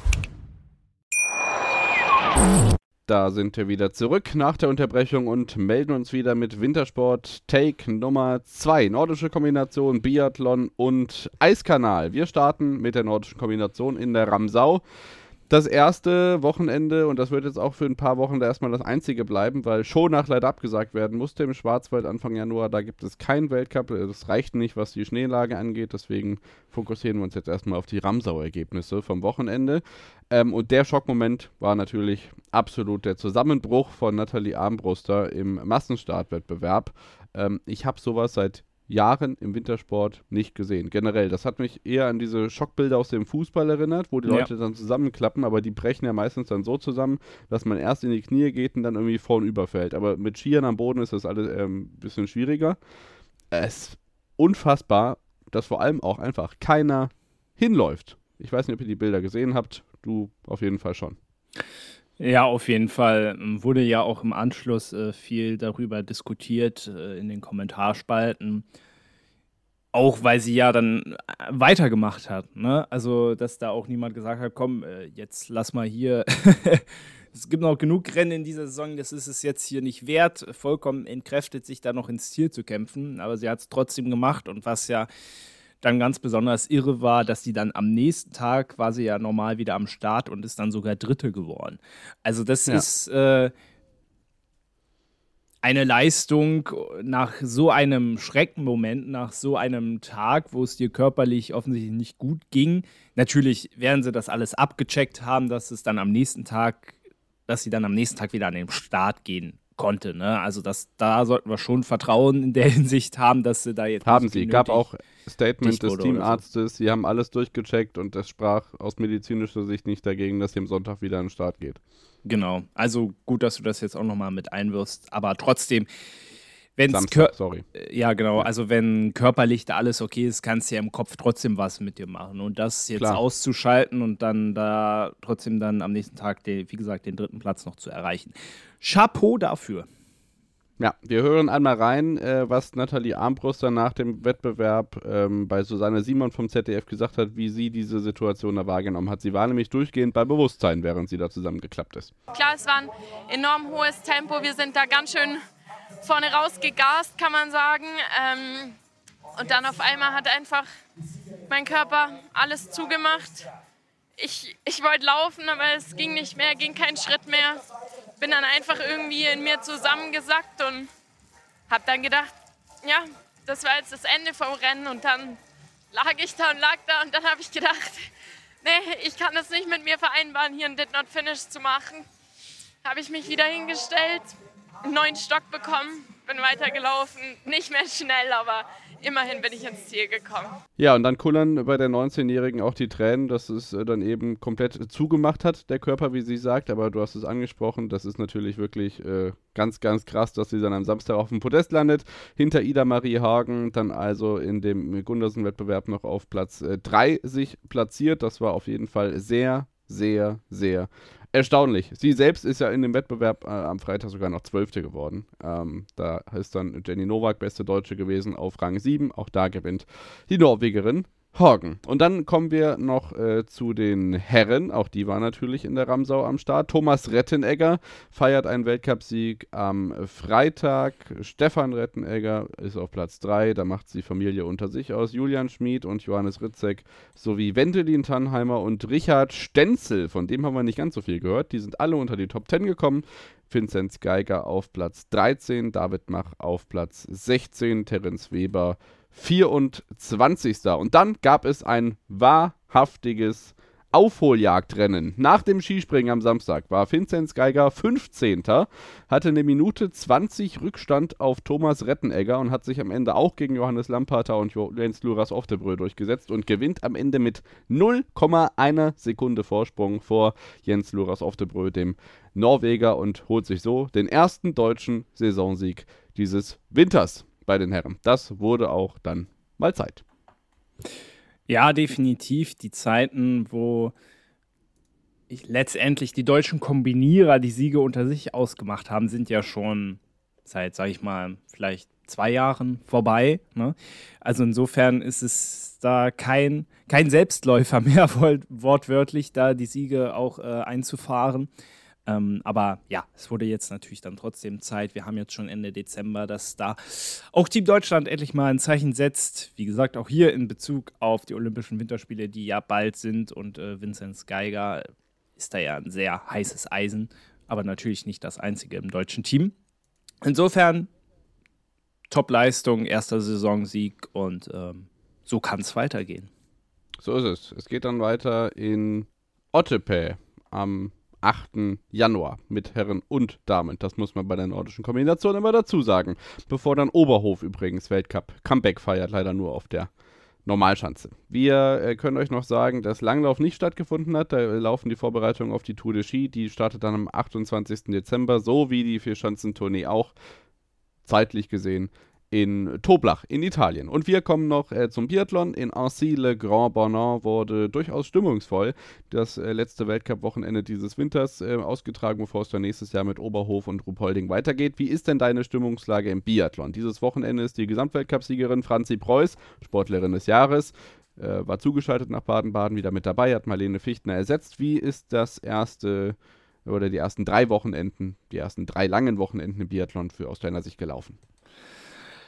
Da sind wir wieder zurück nach der Unterbrechung und melden uns wieder mit Wintersport Take Nummer zwei. Nordische Kombination, Biathlon und Eiskanal. Wir starten mit der nordischen Kombination in der Ramsau. Das erste Wochenende, und das wird jetzt auch für ein paar Wochen erstmal das einzige bleiben, weil Schonach leider abgesagt werden musste im Schwarzwald Anfang Januar. Da gibt es keinen Weltcup, das reicht nicht, was die Schneelage angeht. Deswegen fokussieren wir uns jetzt erstmal auf die Ramsau-Ergebnisse vom Wochenende. Ähm, und der Schockmoment war natürlich absolut der Zusammenbruch von Nathalie Armbruster im Massenstartwettbewerb. Ähm, ich habe sowas seit Jahren im Wintersport nicht gesehen. Generell, das hat mich eher an diese Schockbilder aus dem Fußball erinnert, wo die ja. Leute dann zusammenklappen, aber die brechen ja meistens dann so zusammen, dass man erst in die Knie geht und dann irgendwie vorn überfällt. Aber mit Skiern am Boden ist das alles ein ähm, bisschen schwieriger. Es ist unfassbar, dass vor allem auch einfach keiner hinläuft. Ich weiß nicht, ob ihr die Bilder gesehen habt. Du auf jeden Fall schon. Ja, auf jeden Fall. Wurde ja auch im Anschluss äh, viel darüber diskutiert äh, in den Kommentarspalten. Auch weil sie ja dann weitergemacht hat. Ne? Also, dass da auch niemand gesagt hat, komm, äh, jetzt lass mal hier. Es gibt noch genug Rennen in dieser Saison, das ist es jetzt hier nicht wert, vollkommen entkräftet, sich da noch ins Ziel zu kämpfen. Aber sie hat es trotzdem gemacht und was ja dann ganz besonders irre war, dass sie dann am nächsten Tag war sie ja normal wieder am Start und ist dann sogar Dritte geworden. Also das ja. ist äh, eine Leistung nach so einem Schreckenmoment, nach so einem Tag, wo es dir körperlich offensichtlich nicht gut ging. Natürlich werden sie das alles abgecheckt haben, dass es dann am nächsten Tag, dass sie dann am nächsten Tag wieder an den Start gehen konnte. Ne? Also das, da sollten wir schon Vertrauen in der Hinsicht haben, dass sie da jetzt haben sie. Gab auch Statement des Teamarztes, so. Sie haben alles durchgecheckt und das sprach aus medizinischer Sicht nicht dagegen, dass sie am Sonntag wieder an den Start geht. Genau, also gut, dass du das jetzt auch nochmal mit einwirfst, aber trotzdem, wenn es sorry. Ja, genau, also wenn körperlich da alles okay ist, kannst du ja im Kopf trotzdem was mit dir machen und das jetzt Klar. auszuschalten und dann da trotzdem dann am nächsten Tag, den, wie gesagt, den dritten Platz noch zu erreichen. Chapeau dafür. Ja, wir hören einmal rein, äh, was Nathalie Armbruster nach dem Wettbewerb ähm, bei Susanne Simon vom Z D F gesagt hat, wie sie diese Situation da wahrgenommen hat. Sie war nämlich durchgehend bei Bewusstsein, während sie da zusammengeklappt ist. Klar, es war ein enorm hohes Tempo. Wir sind da ganz schön vorne rausgegast, kann man sagen. Ähm, und dann auf einmal hat einfach mein Körper alles zugemacht. Ich, ich wollte laufen, aber es ging nicht mehr, ging kein Schritt mehr. Bin dann einfach irgendwie in mir zusammengesackt und habe dann gedacht, ja, das war jetzt das Ende vom Rennen. Und dann lag ich da und lag da und dann habe ich gedacht, nee, ich kann das nicht mit mir vereinbaren, hier einen Did Not Finish zu machen. Habe ich mich wieder hingestellt, einen neuen Stock bekommen, bin weitergelaufen, nicht mehr schnell, aber immerhin bin ich ins Ziel gekommen. Ja, und dann kullern bei der neunzehnjährigen auch die Tränen, dass es äh, dann eben komplett zugemacht hat, der Körper, wie sie sagt. Aber du hast es angesprochen, das ist natürlich wirklich äh, ganz, ganz krass, dass sie dann am Samstag auf dem Podest landet. Hinter Ida Marie Hagen, dann also in dem Gundersen-Wettbewerb noch auf Platz drei äh, sich platziert. Das war auf jeden Fall sehr, sehr, sehr erstaunlich. Sie selbst ist ja in dem Wettbewerb äh, am Freitag sogar noch Zwölfte geworden. Ähm, da ist dann Jenny Nowak beste Deutsche gewesen auf Rang sieben. Auch da gewinnt die Norwegerin Hagen. Und dann kommen wir noch äh, zu den Herren. Auch die war natürlich in der Ramsau am Start. Thomas Rettenegger feiert einen Weltcupsieg am Freitag. Stefan Rettenegger ist auf Platz drei. Da macht sie Familie unter sich aus. Julian Schmid und Johannes Ritzek sowie Wendelin Tannheimer und Richard Stenzel. Von dem haben wir nicht ganz so viel gehört. Die sind alle unter die Top zehn gekommen. Vinzenz Geiger auf Platz dreizehn. David Mach auf Platz sechzehn. Terenz Weber vierundzwanzigster Und dann gab es ein wahrhaftiges Aufholjagdrennen. Nach dem Skispringen am Samstag war Vinzenz Geiger fünfzehnter hatte eine Minute zwanzig Rückstand auf Thomas Rettenegger und hat sich am Ende auch gegen Johannes Lamparter und Jens Luras Oftebrö durchgesetzt und gewinnt am Ende mit null Komma eins Sekunde Vorsprung vor Jens Luras Oftebrö, dem Norweger, und holt sich so den ersten deutschen Saisonsieg dieses Winters bei den Herren. Das wurde auch dann mal Zeit. Ja, definitiv. Die Zeiten, wo ich letztendlich die deutschen Kombinierer die Siege unter sich ausgemacht haben, sind ja schon seit, sag ich mal, vielleicht zwei Jahren vorbei. Ne? Also insofern ist es da kein, kein Selbstläufer mehr, wortwörtlich da die Siege auch äh, einzufahren. Ähm, aber ja, es wurde jetzt natürlich dann trotzdem Zeit. Wir haben jetzt schon Ende Dezember, dass da auch Team Deutschland endlich mal ein Zeichen setzt. Wie gesagt, auch hier in Bezug auf die Olympischen Winterspiele, die ja bald sind. Und äh, Vinzenz Geiger ist da ja ein sehr heißes Eisen, aber natürlich nicht das einzige im deutschen Team. Insofern Top-Leistung, erster Saisonsieg und ähm, so kann es weitergehen. So ist es. Es geht dann weiter in Otepää am achten Januar mit Herren und Damen. Das muss man bei der nordischen Kombination immer dazu sagen. Bevor dann Oberhof übrigens Weltcup Comeback feiert, leider nur auf der Normalschanze. Wir äh, können euch noch sagen, dass Langlauf nicht stattgefunden hat. Da laufen die Vorbereitungen auf die Tour de Ski. Die startet dann am achtundzwanzigsten Dezember, so wie die Vierschanzentournee auch zeitlich gesehen in Toblach in Italien. Und wir kommen noch äh, zum Biathlon. In Annecy-le-Grand-Bornand wurde durchaus stimmungsvoll das äh, letzte Weltcup-Wochenende dieses Winters äh, ausgetragen, bevor es dann nächstes Jahr mit Oberhof und Ruhpolding weitergeht. Wie ist denn deine Stimmungslage im Biathlon? Dieses Wochenende ist die Gesamtweltcup-Siegerin Franzi Preuß, Sportlerin des Jahres, äh, war zugeschaltet nach Baden-Baden, wieder mit dabei, hat Marlene Fichtner ersetzt. Wie ist das erste oder die ersten drei Wochenenden, die ersten drei langen Wochenenden im Biathlon für aus deiner Sicht gelaufen?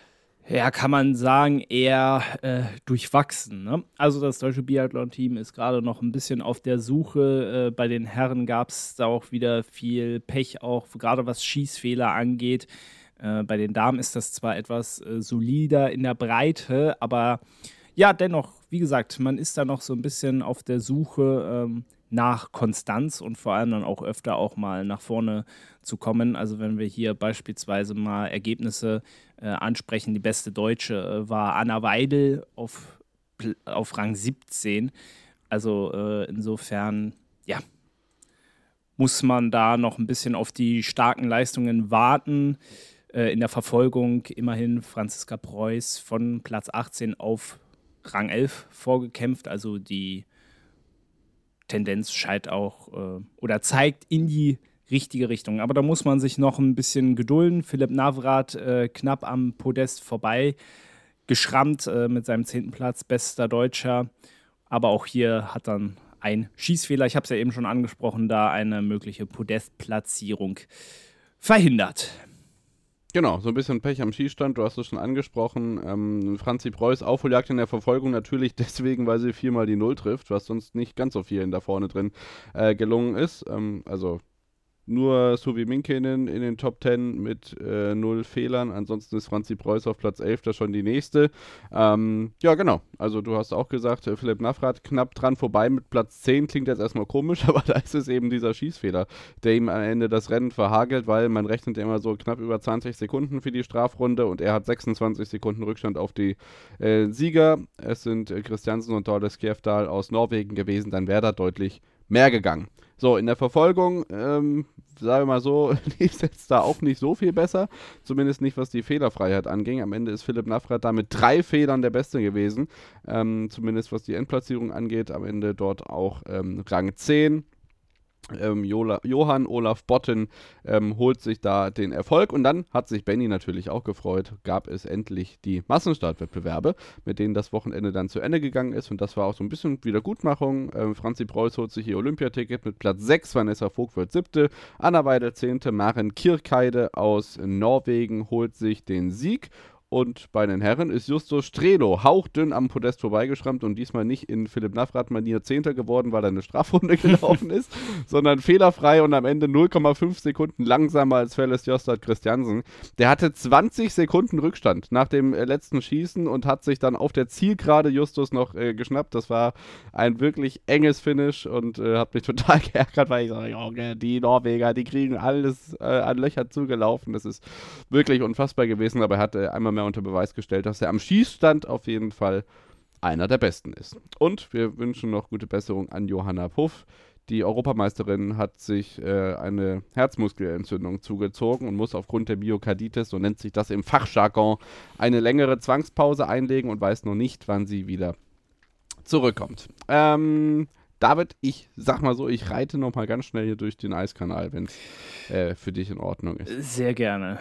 Ja, kann man sagen, eher äh, durchwachsen. Ne? Also das deutsche Biathlon-Team ist gerade noch ein bisschen auf der Suche. Äh, bei den Herren gab es da auch wieder viel Pech, auch gerade was Schießfehler angeht. Äh, bei den Damen ist das zwar etwas äh, solider in der Breite, aber ja, dennoch, wie gesagt, man ist da noch so ein bisschen auf der Suche ähm, nach Konstanz und vor allem dann auch öfter auch mal nach vorne zu kommen. Also wenn wir hier beispielsweise mal Ergebnisse äh, ansprechen, die beste Deutsche äh, war Anna Weidel auf, auf Rang siebzehn. Also äh, insofern, ja, muss man da noch ein bisschen auf die starken Leistungen warten. Äh, in der Verfolgung immerhin Franziska Preuß von Platz achtzehn auf Rang elf vorgekämpft. Also die Tendenz scheint auch äh, oder zeigt in die richtige Richtung. Aber da muss man sich noch ein bisschen gedulden. Philipp Navrat äh, knapp am Podest vorbei geschrammt äh, mit seinem zehnten Platz, bester Deutscher. Aber auch hier hat dann ein Schießfehler, ich habe es ja eben schon angesprochen, da eine mögliche Podestplatzierung verhindert. Genau, so ein bisschen Pech am Schießstand, du hast es schon angesprochen. Ähm, Franzi Preuß, Aufholjagd in der Verfolgung natürlich deswegen, weil sie viermal die Null trifft, was sonst nicht ganz so vielen da vorne drin äh, gelungen ist. Ähm, also nur Suvi Minkinen in den Top zehn mit äh, null Fehlern. Ansonsten ist Franzi Preuß auf Platz elf da schon die nächste. Ähm, ja, genau. Also du hast auch gesagt, äh, Philipp Navrat knapp dran vorbei mit Platz zehn. Klingt jetzt erstmal komisch, aber da ist es eben dieser Schießfehler, der ihm am Ende das Rennen verhagelt, weil man rechnet ja immer so knapp über zwanzig Sekunden für die Strafrunde und er hat sechsundzwanzig Sekunden Rückstand auf die äh, Sieger. Es sind äh, Christiansen und Dorle Skjefdal aus Norwegen gewesen. Dann wäre da deutlich mehr gegangen. So, in der Verfolgung, ähm, sagen wir mal so, lief es jetzt da auch nicht so viel besser. Zumindest nicht, was die Fehlerfreiheit anging. Am Ende ist Philipp Navrat da mit drei Fehlern der Beste gewesen. Ähm, zumindest was die Endplatzierung angeht. Am Ende dort auch ähm, Rang zehn. Ähm, Jola, Johann Olaf Botten ähm, holt sich da den Erfolg und dann hat sich Benny natürlich auch gefreut, gab es endlich die Massenstartwettbewerbe, mit denen das Wochenende dann zu Ende gegangen ist und das war auch so ein bisschen Wiedergutmachung. Ähm, Franzi Preuß holt sich ihr Olympiaticket mit Platz sechs, Vanessa Vogt wird siebte, Anna Weidel zehnte, Maren Kirkeide aus Norwegen holt sich den Sieg. Und bei den Herren ist Justo Strelo hauchdünn am Podest vorbeigeschrammt und diesmal nicht in Philipp Navrat-Manier Zehnter geworden, weil er eine Strafrunde gelaufen ist, sondern fehlerfrei und am Ende null Komma fünf Sekunden langsamer als Felles Jostad Christiansen. Der hatte zwanzig Sekunden Rückstand nach dem äh, letzten Schießen und hat sich dann auf der Zielgerade Justus noch äh, geschnappt. Das war ein wirklich enges Finish und äh, hat mich total geärgert, weil ich sage, okay, die Norweger, die kriegen alles äh, an Löcher zugelaufen. Das ist wirklich unfassbar gewesen, aber er hat äh, einmal mehr unter Beweis gestellt, dass er am Schießstand auf jeden Fall einer der Besten ist. Und wir wünschen noch gute Besserung an Johanna Puff. Die Europameisterin hat sich äh, eine Herzmuskelentzündung zugezogen und muss aufgrund der Myokarditis, so nennt sich das im Fachjargon, eine längere Zwangspause einlegen und weiß noch nicht, wann sie wieder zurückkommt. Ähm, David, ich sag mal so, ich reite noch mal ganz schnell hier durch den Eiskanal, wenn es äh, für dich in Ordnung ist. Sehr gerne.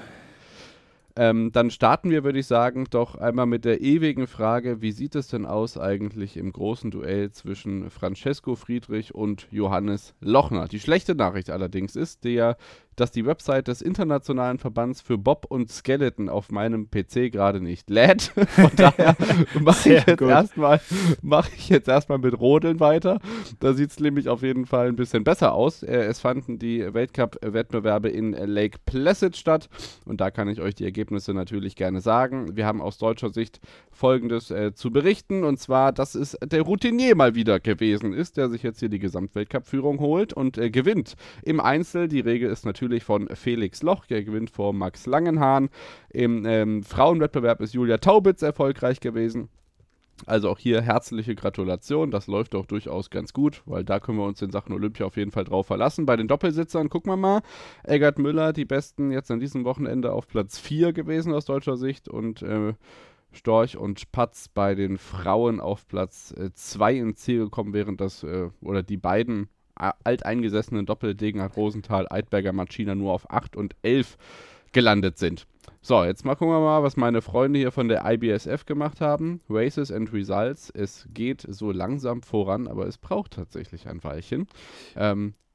Ähm, dann starten wir, würde ich sagen, doch einmal mit der ewigen Frage, wie sieht es denn aus eigentlich im großen Duell zwischen Francesco Friedrich und Johannes Lochner? Die schlechte Nachricht allerdings ist, der, dass die Website des Internationalen Verbands für Bob und Skeleton auf meinem P C gerade nicht lädt. Von daher mache ich, jetzt erstmal, mach ich jetzt erstmal mit Rodeln weiter. Da sieht es nämlich auf jeden Fall ein bisschen besser aus. Es fanden die Weltcup-Wettbewerbe in Lake Placid statt und da kann ich euch die Ergebnisse natürlich gerne sagen. Wir haben aus deutscher Sicht Folgendes äh, zu berichten und zwar, dass es der Routinier mal wieder gewesen ist, der sich jetzt hier die Gesamtweltcup-Führung holt und äh, gewinnt. Im Einzel, die Regel ist natürlich von Felix Loch, der gewinnt vor Max Langenhahn. Im ähm, Frauenwettbewerb ist Julia Taubitz erfolgreich gewesen. Also auch hier herzliche Gratulation, das läuft doch durchaus ganz gut, weil da können wir uns in Sachen Olympia auf jeden Fall drauf verlassen. Bei den Doppelsitzern gucken wir mal, Eggert Müller, die Besten jetzt an diesem Wochenende auf Platz vier gewesen aus deutscher Sicht und äh, Storch und Patz bei den Frauen auf Platz zwei äh, ins Ziel gekommen, während das, äh, oder die beiden alteingesessenen Doppeldegenhardt Rosenthal, Eidberger, Marcina nur auf acht und elf gelandet sind. So, jetzt mal gucken wir mal, was meine Freunde hier von der I B S F gemacht haben. Races and Results. Es geht so langsam voran, aber es braucht tatsächlich ein Weilchen. Ähm,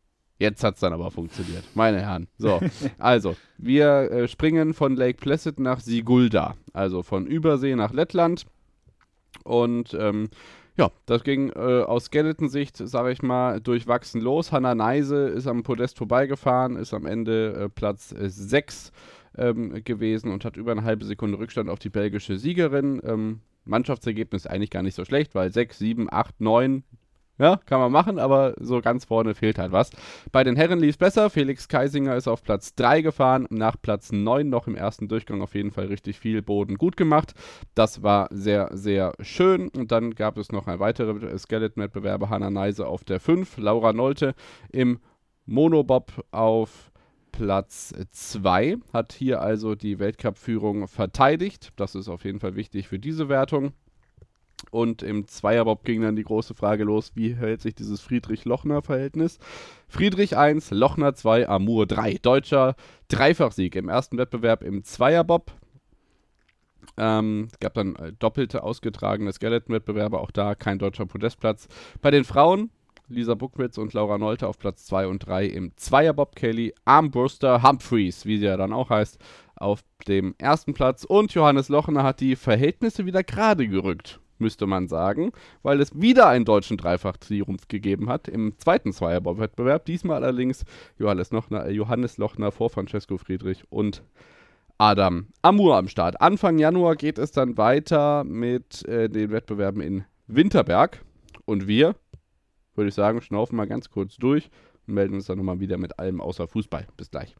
Jetzt hat es dann aber funktioniert, meine Herren. So, also, wir äh, springen von Lake Placid nach Sigulda, also von Übersee nach Lettland. Und ähm, ja, das ging äh, aus Skeleton-Sicht, sage ich mal, durchwachsen los. Hanna Neise ist am Podest vorbeigefahren, ist am Ende äh, Platz äh, sechs ähm, gewesen und hat über eine halbe Sekunde Rückstand auf die belgische Siegerin. Ähm, Mannschaftsergebnis eigentlich gar nicht so schlecht, weil sechs, sieben, acht, neun... Ja, kann man machen, aber so ganz vorne fehlt halt was. Bei den Herren lief es besser. Felix Kaisinger ist auf Platz drei gefahren, nach Platz neun noch im ersten Durchgang auf jeden Fall richtig viel Boden gut gemacht. Das war sehr, sehr schön. Und dann gab es noch ein weitere Skeleton-Wettbewerbe. Hanna Neise auf der fünf, Laura Nolte im Monobob auf Platz zwei, hat hier also die Weltcup-Führung verteidigt. Das ist auf jeden Fall wichtig für diese Wertung. Und im Zweierbob ging dann die große Frage los, wie hält sich dieses Friedrich-Lochner-Verhältnis? Friedrich eins, Lochner zwei, Amur drei. Deutscher Dreifachsieg im ersten Wettbewerb im Zweierbob. Ähm, es gab dann äh, doppelte ausgetragene Skeleton-Wettbewerbe, auch da kein deutscher Podestplatz. Bei den Frauen, Lisa Buckwitz und Laura Nolte auf Platz zwei und drei im Zweierbob. Kelly Armbruster Humphreys, wie sie ja dann auch heißt, auf dem ersten Platz. Und Johannes Lochner hat die Verhältnisse wieder gerade gerückt, müsste man sagen, weil es wieder einen deutschen Dreifach-Triumph gegeben hat im zweiten Zweierbob-Wettbewerb. Diesmal allerdings Johannes Lochner, Johannes Lochner vor Francesco Friedrich und Adam Amur am Start. Anfang Januar geht es dann weiter mit äh, den Wettbewerben in Winterberg. Und wir, würde ich sagen, schnaufen mal ganz kurz durch und melden uns dann nochmal wieder mit allem außer Fußball. Bis gleich.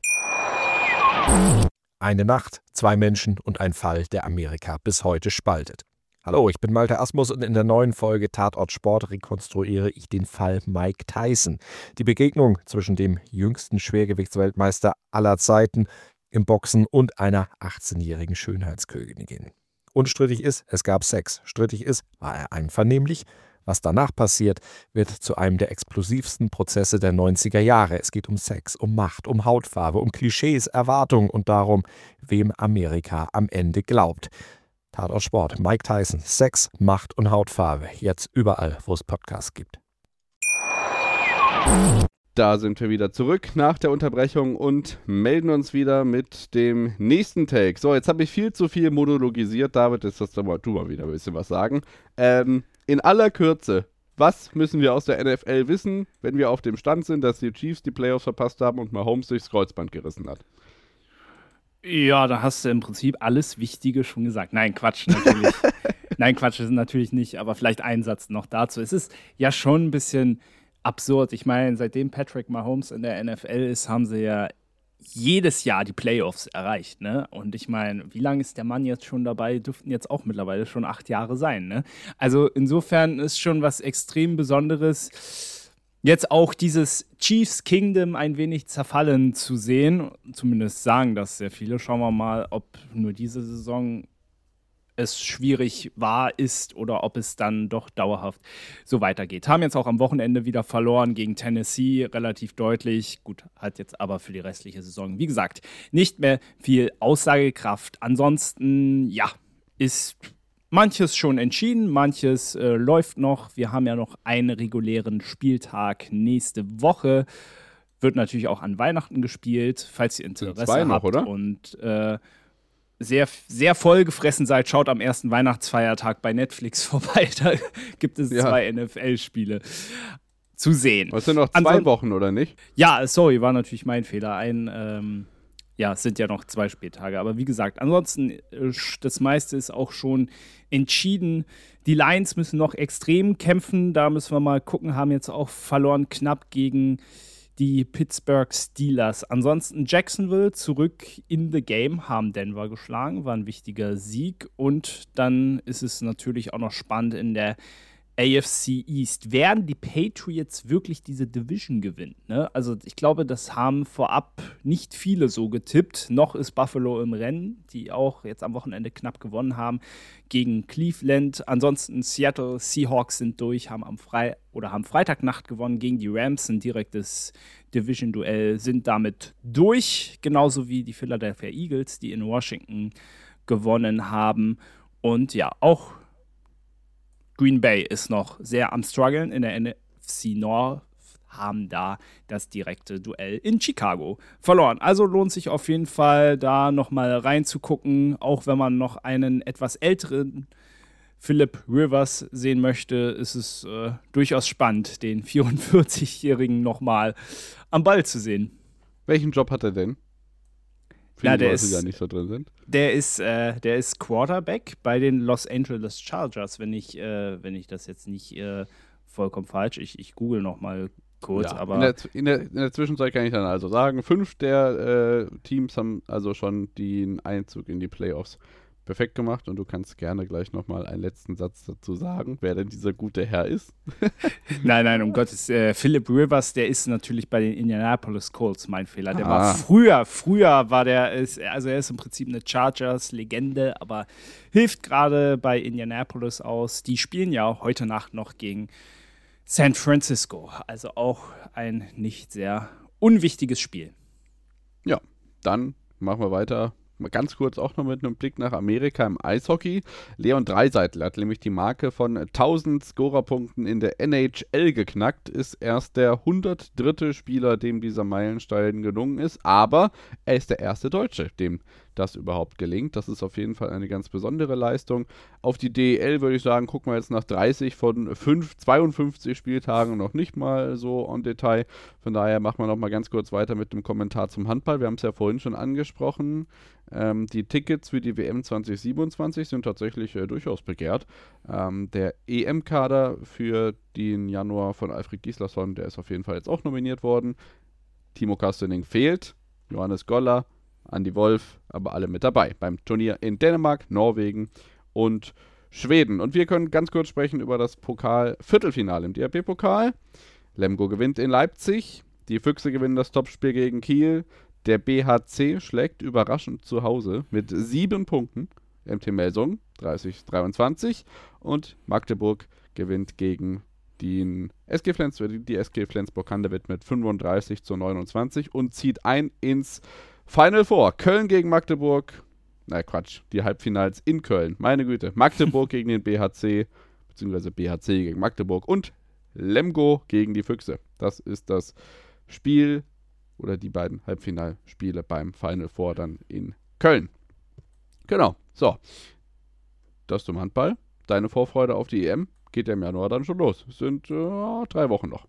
Eine Nacht, zwei Menschen und ein Fall, der Amerika bis heute spaltet. Hallo, ich bin Malte Asmus und in der neuen Folge Tatort Sport rekonstruiere ich den Fall Mike Tyson. Die Begegnung zwischen dem jüngsten Schwergewichtsweltmeister aller Zeiten im Boxen und einer achtzehnjährigen Schönheitskönigin. Unstrittig ist, es gab Sex. Strittig ist, war er einvernehmlich? Was danach passiert, wird zu einem der explosivsten Prozesse der neunziger Jahre. Es geht um Sex, um Macht, um Hautfarbe, um Klischees, Erwartungen und darum, wem Amerika am Ende glaubt. Tatort Sport, Mike Tyson, Sex, Macht und Hautfarbe. Jetzt überall, wo es Podcasts gibt. Da sind wir wieder zurück nach der Unterbrechung und melden uns wieder mit dem nächsten Take. So, jetzt habe ich viel zu viel monologisiert. David, jetzt hast du mal, du mal wieder ein bisschen was sagen. Ähm, in aller Kürze, was müssen wir aus der N F L wissen, wenn wir auf dem Stand sind, dass die Chiefs die Playoffs verpasst haben und Mahomes sich das Kreuzband gerissen hat? Ja, da hast du im Prinzip alles Wichtige schon gesagt. Nein, Quatsch, natürlich. Nein, Quatsch, das ist natürlich nicht, aber vielleicht ein Satz noch dazu. Es ist ja schon ein bisschen absurd. Ich meine, seitdem Patrick Mahomes in der N F L ist, haben sie ja jedes Jahr die Playoffs erreicht, ne? Und ich meine, wie lange ist der Mann jetzt schon dabei? Dürften jetzt auch mittlerweile schon acht Jahre sein, ne? Also insofern ist schon was extrem Besonderes, jetzt auch dieses Chiefs Kingdom ein wenig zerfallen zu sehen. Zumindest sagen das sehr viele. Schauen wir mal, ob nur diese Saison es schwierig war, ist oder ob es dann doch dauerhaft so weitergeht. Haben jetzt auch am Wochenende wieder verloren gegen Tennessee, relativ deutlich. Gut, hat jetzt aber für die restliche Saison, wie gesagt, nicht mehr viel Aussagekraft. Ansonsten, ja, ist manches schon entschieden, manches äh, läuft noch. Wir haben ja noch einen regulären Spieltag nächste Woche. Wird natürlich auch an Weihnachten gespielt, falls ihr Interesse zwei noch, habt oder? Und äh, sehr, sehr vollgefressen seid, schaut am ersten Weihnachtsfeiertag bei Netflix vorbei. Da gibt es Ja. zwei N F L-Spiele zu sehen. Das sind noch zwei Anson- Wochen, oder nicht? Ja, sorry, war natürlich mein Fehler. Ein, ähm, ja, es sind ja noch zwei Spieltage. Aber wie gesagt, ansonsten, äh, das meiste ist auch schon entschieden. Die Lions müssen noch extrem kämpfen. Da müssen wir mal gucken. Haben jetzt auch verloren knapp gegen die Pittsburgh Steelers. Ansonsten Jacksonville zurück in the game, haben Denver geschlagen, war ein wichtiger Sieg. Und dann ist es natürlich auch noch spannend in der A F C East. Werden die Patriots wirklich diese Division gewinnen? Ne? Also ich glaube, das haben vorab nicht viele so getippt. Noch ist Buffalo im Rennen, die auch jetzt am Wochenende knapp gewonnen haben gegen Cleveland. Ansonsten Seattle Seahawks sind durch, haben am Frei- oder haben Freitagnacht gewonnen gegen die Rams. Ein direktes Division-Duell, sind damit durch. Genauso wie die Philadelphia Eagles, die in Washington gewonnen haben. Und ja, auch Green Bay ist noch sehr am struggeln in der N F C North, haben da das direkte Duell in Chicago verloren. Also lohnt sich auf jeden Fall, da nochmal reinzugucken, auch wenn man noch einen etwas älteren Philip Rivers sehen möchte, ist es äh, durchaus spannend, den vierundvierzigjährigen nochmal am Ball zu sehen. Welchen Job hat er denn? Na, der Leute, ist, die da nicht so drin sind. Der ist, äh, der ist Quarterback bei den Los Angeles Chargers, wenn ich, äh, wenn ich das jetzt nicht äh, vollkommen falsch, ich, ich google nochmal kurz. Ja, aber in der, in, der, in der Zwischenzeit kann ich dann also sagen, fünf der äh, Teams haben also schon den Einzug in die Playoffs perfekt gemacht und du kannst gerne gleich nochmal einen letzten Satz dazu sagen, wer denn dieser gute Herr ist. Nein, nein, um Gottes äh, Philip Rivers, der ist natürlich bei den Indianapolis Colts, mein Fehler. Der ah. war früher, früher war der, ist, also er ist im Prinzip eine Chargers-Legende, aber hilft gerade bei Indianapolis aus. Die spielen ja heute Nacht noch gegen San Francisco, also auch ein nicht sehr unwichtiges Spiel. Ja, dann machen wir weiter. Ganz kurz auch noch mit einem Blick nach Amerika im Eishockey. Leon Draisaitl hat nämlich die Marke von tausend Scorerpunkten in der N H L geknackt, ist erst der hundertdritte Spieler, dem dieser Meilenstein gelungen ist, aber er ist der erste Deutsche, dem das überhaupt gelingt. Das ist auf jeden Fall eine ganz besondere Leistung. Auf die D E L würde ich sagen, gucken wir jetzt nach dreißig von fünf, zweiundfünfzig Spieltagen noch nicht mal so en Detail. Von daher machen wir noch mal ganz kurz weiter mit dem Kommentar zum Handball. Wir haben es ja vorhin schon angesprochen. Ähm, die Tickets für die W M zwanzig siebenundzwanzig sind tatsächlich äh, durchaus begehrt. Ähm, der E M-Kader für den Januar von Alfred Gislason, der ist auf jeden Fall jetzt auch nominiert worden. Timo Kastening fehlt, Johannes Goller, Andi Wolf, aber alle mit dabei beim Turnier in Dänemark, Norwegen und Schweden. Und wir können ganz kurz sprechen über das Pokal-Viertelfinale im D H B-Pokal. Lemgo gewinnt in Leipzig, die Füchse gewinnen das Topspiel gegen Kiel, der B H C schlägt überraschend zu Hause mit sieben Punkten M T Melsung dreißig dreiundzwanzig und Magdeburg gewinnt gegen den S G Flensburg, die S G Flensburg-Handewitt mit fünfunddreißig zu neunundzwanzig und zieht ein ins Final Four. Köln gegen Magdeburg. Na Quatsch, die Halbfinals in Köln. Meine Güte. Magdeburg gegen den B H C, beziehungsweise B H C gegen Magdeburg und Lemgo gegen die Füchse. Das ist das Spiel oder die beiden Halbfinalspiele beim Final Four dann in Köln. Genau. So. Das zum Handball. Deine Vorfreude auf die E M geht ja im Januar dann schon los. Es sind äh, drei Wochen noch.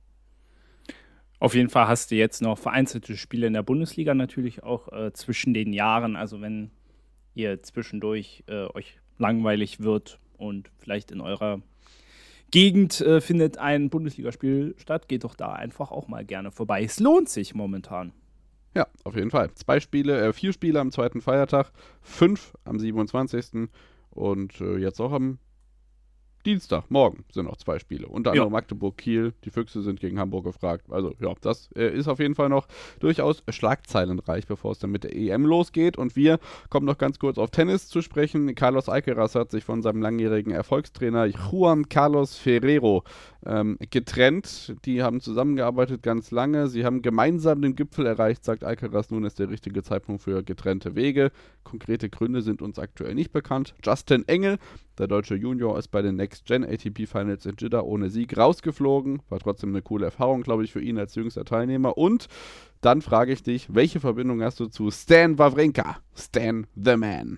Auf jeden Fall hast du jetzt noch vereinzelte Spiele in der Bundesliga natürlich auch äh, zwischen den Jahren. Also wenn ihr zwischendurch äh, euch langweilig wird und vielleicht in eurer Gegend äh, findet ein Bundesligaspiel statt, geht doch da einfach auch mal gerne vorbei. Es lohnt sich momentan. Ja, auf jeden Fall. Zwei Spiele, äh, vier Spiele am zweiten Feiertag, fünf am siebenundzwanzigsten und äh, jetzt auch am Dienstag, morgen sind noch zwei Spiele. Unter anderem ja. Magdeburg-Kiel. Die Füchse sind gegen Hamburg gefragt. Also ja, das äh, ist auf jeden Fall noch durchaus schlagzeilenreich, bevor es dann mit der E M losgeht. Und wir kommen noch ganz kurz auf Tennis zu sprechen. Carlos Alcaraz hat sich von seinem langjährigen Erfolgstrainer Juan Carlos Ferrero ähm, getrennt. Die haben zusammengearbeitet ganz lange. Sie haben gemeinsam den Gipfel erreicht, sagt Alcaraz. Nun ist der richtige Zeitpunkt für getrennte Wege. Konkrete Gründe sind uns aktuell nicht bekannt. Justin Engel, der deutsche Junior, ist bei den Next-Gen-A T P Finals in Jeddah ohne Sieg rausgeflogen. War trotzdem eine coole Erfahrung, glaube ich, für ihn als jüngster Teilnehmer. Und dann frage ich dich, welche Verbindung hast du zu Stan Wawrinka? Stan the Man.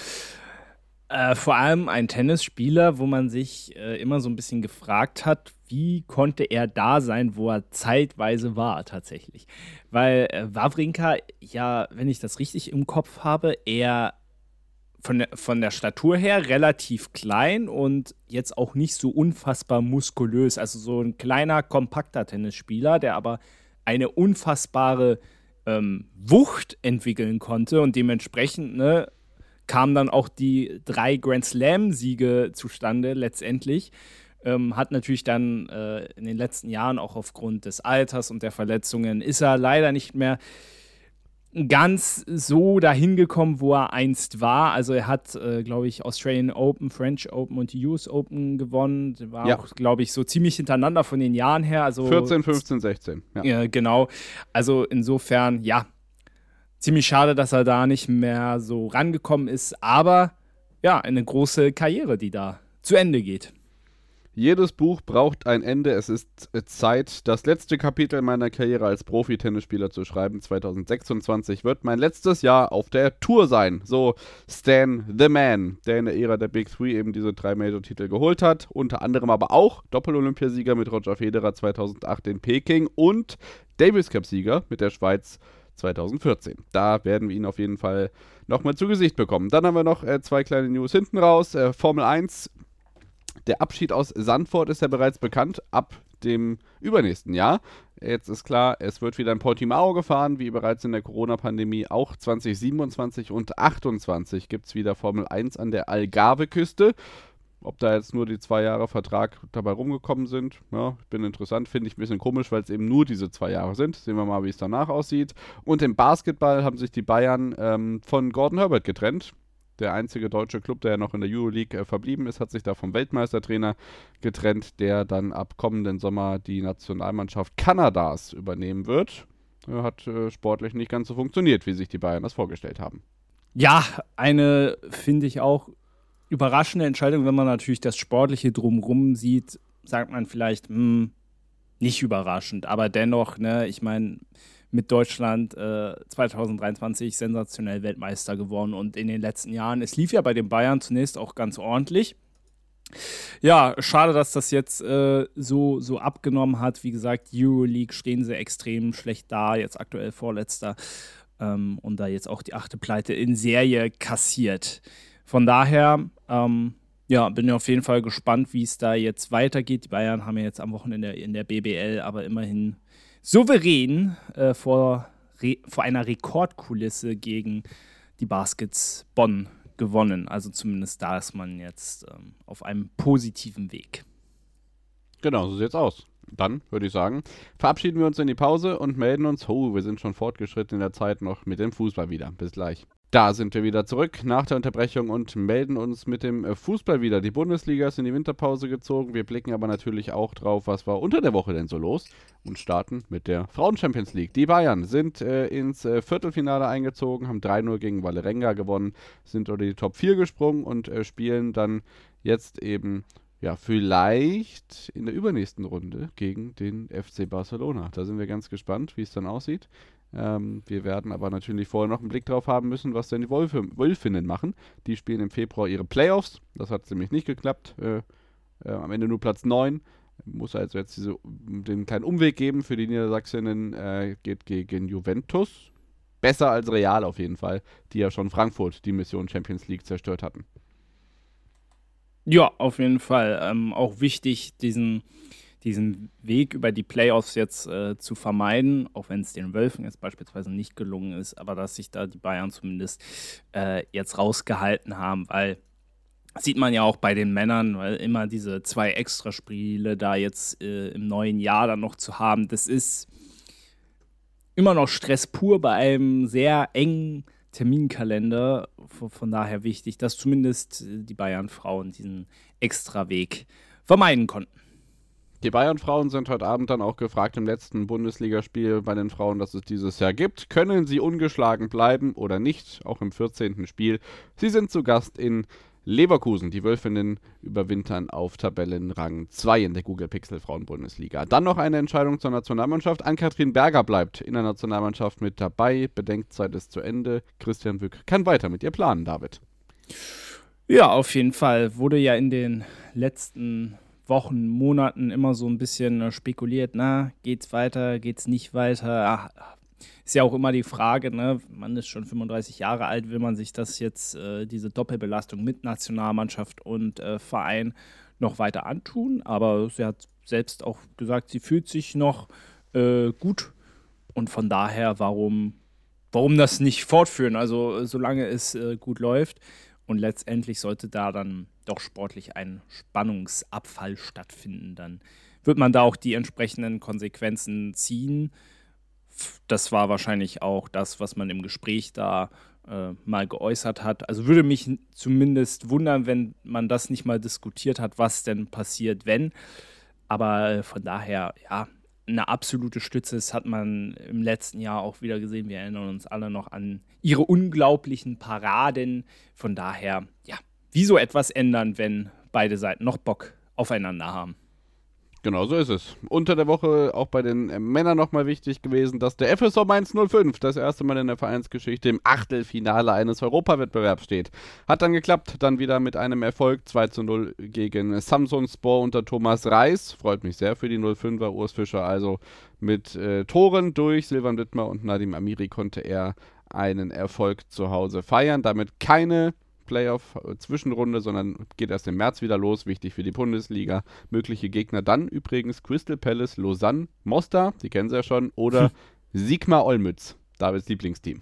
Äh, vor allem ein Tennisspieler, wo man sich äh, immer so ein bisschen gefragt hat, wie konnte er da sein, wo er zeitweise war tatsächlich. Weil äh, Wawrinka, ja, wenn ich das richtig im Kopf habe, eher Von der, von der Statur her relativ klein und jetzt auch nicht so unfassbar muskulös. Also so ein kleiner, kompakter Tennisspieler, der aber eine unfassbare ähm, Wucht entwickeln konnte und dementsprechend ne, kamen dann auch die drei Grand Slam-Siege zustande letztendlich. Ähm, hat natürlich dann äh, in den letzten Jahren auch aufgrund des Alters und der Verletzungen ist er leider nicht mehr ganz so dahin gekommen, wo er einst war. Also er hat, äh, glaube ich, Australian Open, French Open und die U S Open gewonnen. War ja. auch, glaube ich, so ziemlich hintereinander von den Jahren her. Also vierzehn, fünfzehn, sechzehn. Ja. Äh, genau. Also insofern, ja, ziemlich schade, dass er da nicht mehr so rangekommen ist. Aber ja, eine große Karriere, die da zu Ende geht. Jedes Buch braucht ein Ende. Es ist Zeit, das letzte Kapitel meiner Karriere als Profi-Tennisspieler zu schreiben. zwanzig sechsundzwanzig wird mein letztes Jahr auf der Tour sein. So Stan the Man, der in der Ära der Big Three eben diese drei Major-Titel geholt hat. Unter anderem aber auch Doppel-Olympiasieger mit Roger Federer zweitausendacht in Peking und Davis Cup-Sieger mit der Schweiz zweitausendvierzehn. Da werden wir ihn auf jeden Fall nochmal zu Gesicht bekommen. Dann haben wir noch äh, zwei kleine News hinten raus. Äh, Formel eins. Der Abschied aus Zandvoort ist ja bereits bekannt, ab dem übernächsten Jahr. Jetzt ist klar, es wird wieder in Portimao gefahren, wie bereits in der Corona-Pandemie. Auch zwanzig siebenundzwanzig und achtundzwanzig gibt es wieder Formel eins an der Algarve-Küste. Ob da jetzt nur die zwei Jahre Vertrag dabei rumgekommen sind, ja, bin interessant, finde ich ein bisschen komisch, weil es eben nur diese zwei Jahre sind. Sehen wir mal, wie es danach aussieht. Und im Basketball haben sich die Bayern ähm, von Gordon Herbert getrennt. Der einzige deutsche Club, der ja noch in der Euroleague äh, verblieben ist, hat sich da vom Weltmeistertrainer getrennt, der dann ab kommenden Sommer die Nationalmannschaft Kanadas übernehmen wird. Er hat äh, sportlich nicht ganz so funktioniert, wie sich die Bayern das vorgestellt haben. Ja, eine, finde ich auch, überraschende Entscheidung. Wenn man natürlich das Sportliche drumherum sieht, sagt man vielleicht, mh, nicht überraschend. Aber dennoch, ne, ich meine, mit Deutschland äh, zwanzig dreiundzwanzig sensationell Weltmeister geworden und in den letzten Jahren, es lief ja bei den Bayern zunächst auch ganz ordentlich. Ja, schade, dass das jetzt äh, so, so abgenommen hat. Wie gesagt, Euroleague stehen sie extrem schlecht da, jetzt aktuell Vorletzter ähm, und da jetzt auch die achte Pleite in Serie kassiert. Von daher, ähm, ja, bin ich auf jeden Fall gespannt, wie es da jetzt weitergeht. Die Bayern haben ja jetzt am Wochenende in der B B L aber immerhin souverän äh, vor, Re- vor einer Rekordkulisse gegen die Baskets Bonn gewonnen. Also zumindest da ist man jetzt ähm, auf einem positiven Weg. Genau, so sieht's aus. Dann würde ich sagen, verabschieden wir uns in die Pause und melden uns, oh, wir sind schon fortgeschritten in der Zeit noch mit dem Fußball wieder. Bis gleich. Da sind wir wieder zurück nach der Unterbrechung und melden uns mit dem Fußball wieder. Die Bundesliga ist in die Winterpause gezogen. Wir blicken aber natürlich auch drauf, was war unter der Woche denn so los und starten mit der Frauen-Champions League. Die Bayern sind äh, ins äh, Viertelfinale eingezogen, haben drei null gegen Vålerenga gewonnen, sind unter die Top vier gesprungen und äh, spielen dann jetzt eben ja, vielleicht in der übernächsten Runde gegen den F C Barcelona. Da sind wir ganz gespannt, wie es dann aussieht. Ähm, wir werden aber natürlich vorher noch einen Blick drauf haben müssen, was denn die Wölfe, Wölfinnen machen. Die spielen im Februar ihre Playoffs. Das hat nämlich nicht geklappt. Äh, äh, am Ende nur Platz neun. Muss also jetzt diese, den kleinen Umweg geben für die Niedersachsinnen. Äh, geht gegen Juventus. Besser als Real auf jeden Fall, die ja schon Frankfurt die Mission Champions League zerstört hatten. Ja, auf jeden Fall. Ähm, auch wichtig, diesen, diesen Weg über die Playoffs jetzt äh, zu vermeiden, auch wenn es den Wölfen jetzt beispielsweise nicht gelungen ist, aber dass sich da die Bayern zumindest äh, jetzt rausgehalten haben, weil sieht man ja auch bei den Männern, weil immer diese zwei Extraspiele da jetzt äh, im neuen Jahr dann noch zu haben, das ist immer noch Stress pur bei einem sehr engen Terminkalender, von daher wichtig, dass zumindest die Bayern-Frauen diesen Extraweg vermeiden konnten. Die Bayern-Frauen sind heute Abend dann auch gefragt im letzten Bundesligaspiel bei den Frauen, das es dieses Jahr gibt. Können sie ungeschlagen bleiben oder nicht? Auch im vierzehnten Spiel. Sie sind zu Gast in Leverkusen. Die Wölfinnen überwintern auf Tabellenrang zwei in der Google Pixel Frauen-Bundesliga. Dann noch eine Entscheidung zur Nationalmannschaft. Ann-Kathrin Berger bleibt in der Nationalmannschaft mit dabei. Bedenkzeit ist zu Ende. Christian Wück kann weiter mit ihr planen, David. Ja, auf jeden Fall. Wurde ja in den letzten Wochen, Monaten immer so ein bisschen spekuliert. Na, geht's weiter, geht's nicht weiter? Ach, ist ja auch immer die Frage, ne? Man ist schon fünfunddreißig Jahre alt, will man sich das jetzt, äh, diese Doppelbelastung mit Nationalmannschaft und äh, Verein noch weiter antun, aber sie hat selbst auch gesagt, sie fühlt sich noch äh, gut und von daher, warum, warum das nicht fortführen, also solange es äh, gut läuft und letztendlich sollte da dann doch sportlich ein Spannungsabfall stattfinden, dann wird man da auch die entsprechenden Konsequenzen ziehen. Das war wahrscheinlich auch das, was man im Gespräch da äh, mal geäußert hat. Also würde mich zumindest wundern, wenn man das nicht mal diskutiert hat, was denn passiert, wenn. Aber äh, von daher, ja, eine absolute Stütze. Das hat man im letzten Jahr auch wieder gesehen. Wir erinnern uns alle noch an ihre unglaublichen Paraden. Von daher, ja, wieso etwas ändern, wenn beide Seiten noch Bock aufeinander haben. Genau, so ist es. Unter der Woche auch bei den äh, Männern nochmal wichtig gewesen, dass der F S V Mainz null fünf das erste Mal in der Vereinsgeschichte im Achtelfinale eines Europawettbewerbs steht. Hat dann geklappt, dann wieder mit einem Erfolg zwei zu null gegen Samsunspor unter Thomas Reis. Freut mich sehr für die null fünfer. Urs Fischer also mit äh, Toren durch Silvan Dittmar und Nadim Amiri konnte er einen Erfolg zu Hause feiern. Damit keine Playoff-Zwischenrunde, sondern geht erst im März wieder los. Wichtig für die Bundesliga. Mögliche Gegner dann übrigens Crystal Palace, Lausanne, Mostar, die kennen Sie ja schon, oder Sigma Olmütz, Davids Lieblingsteam.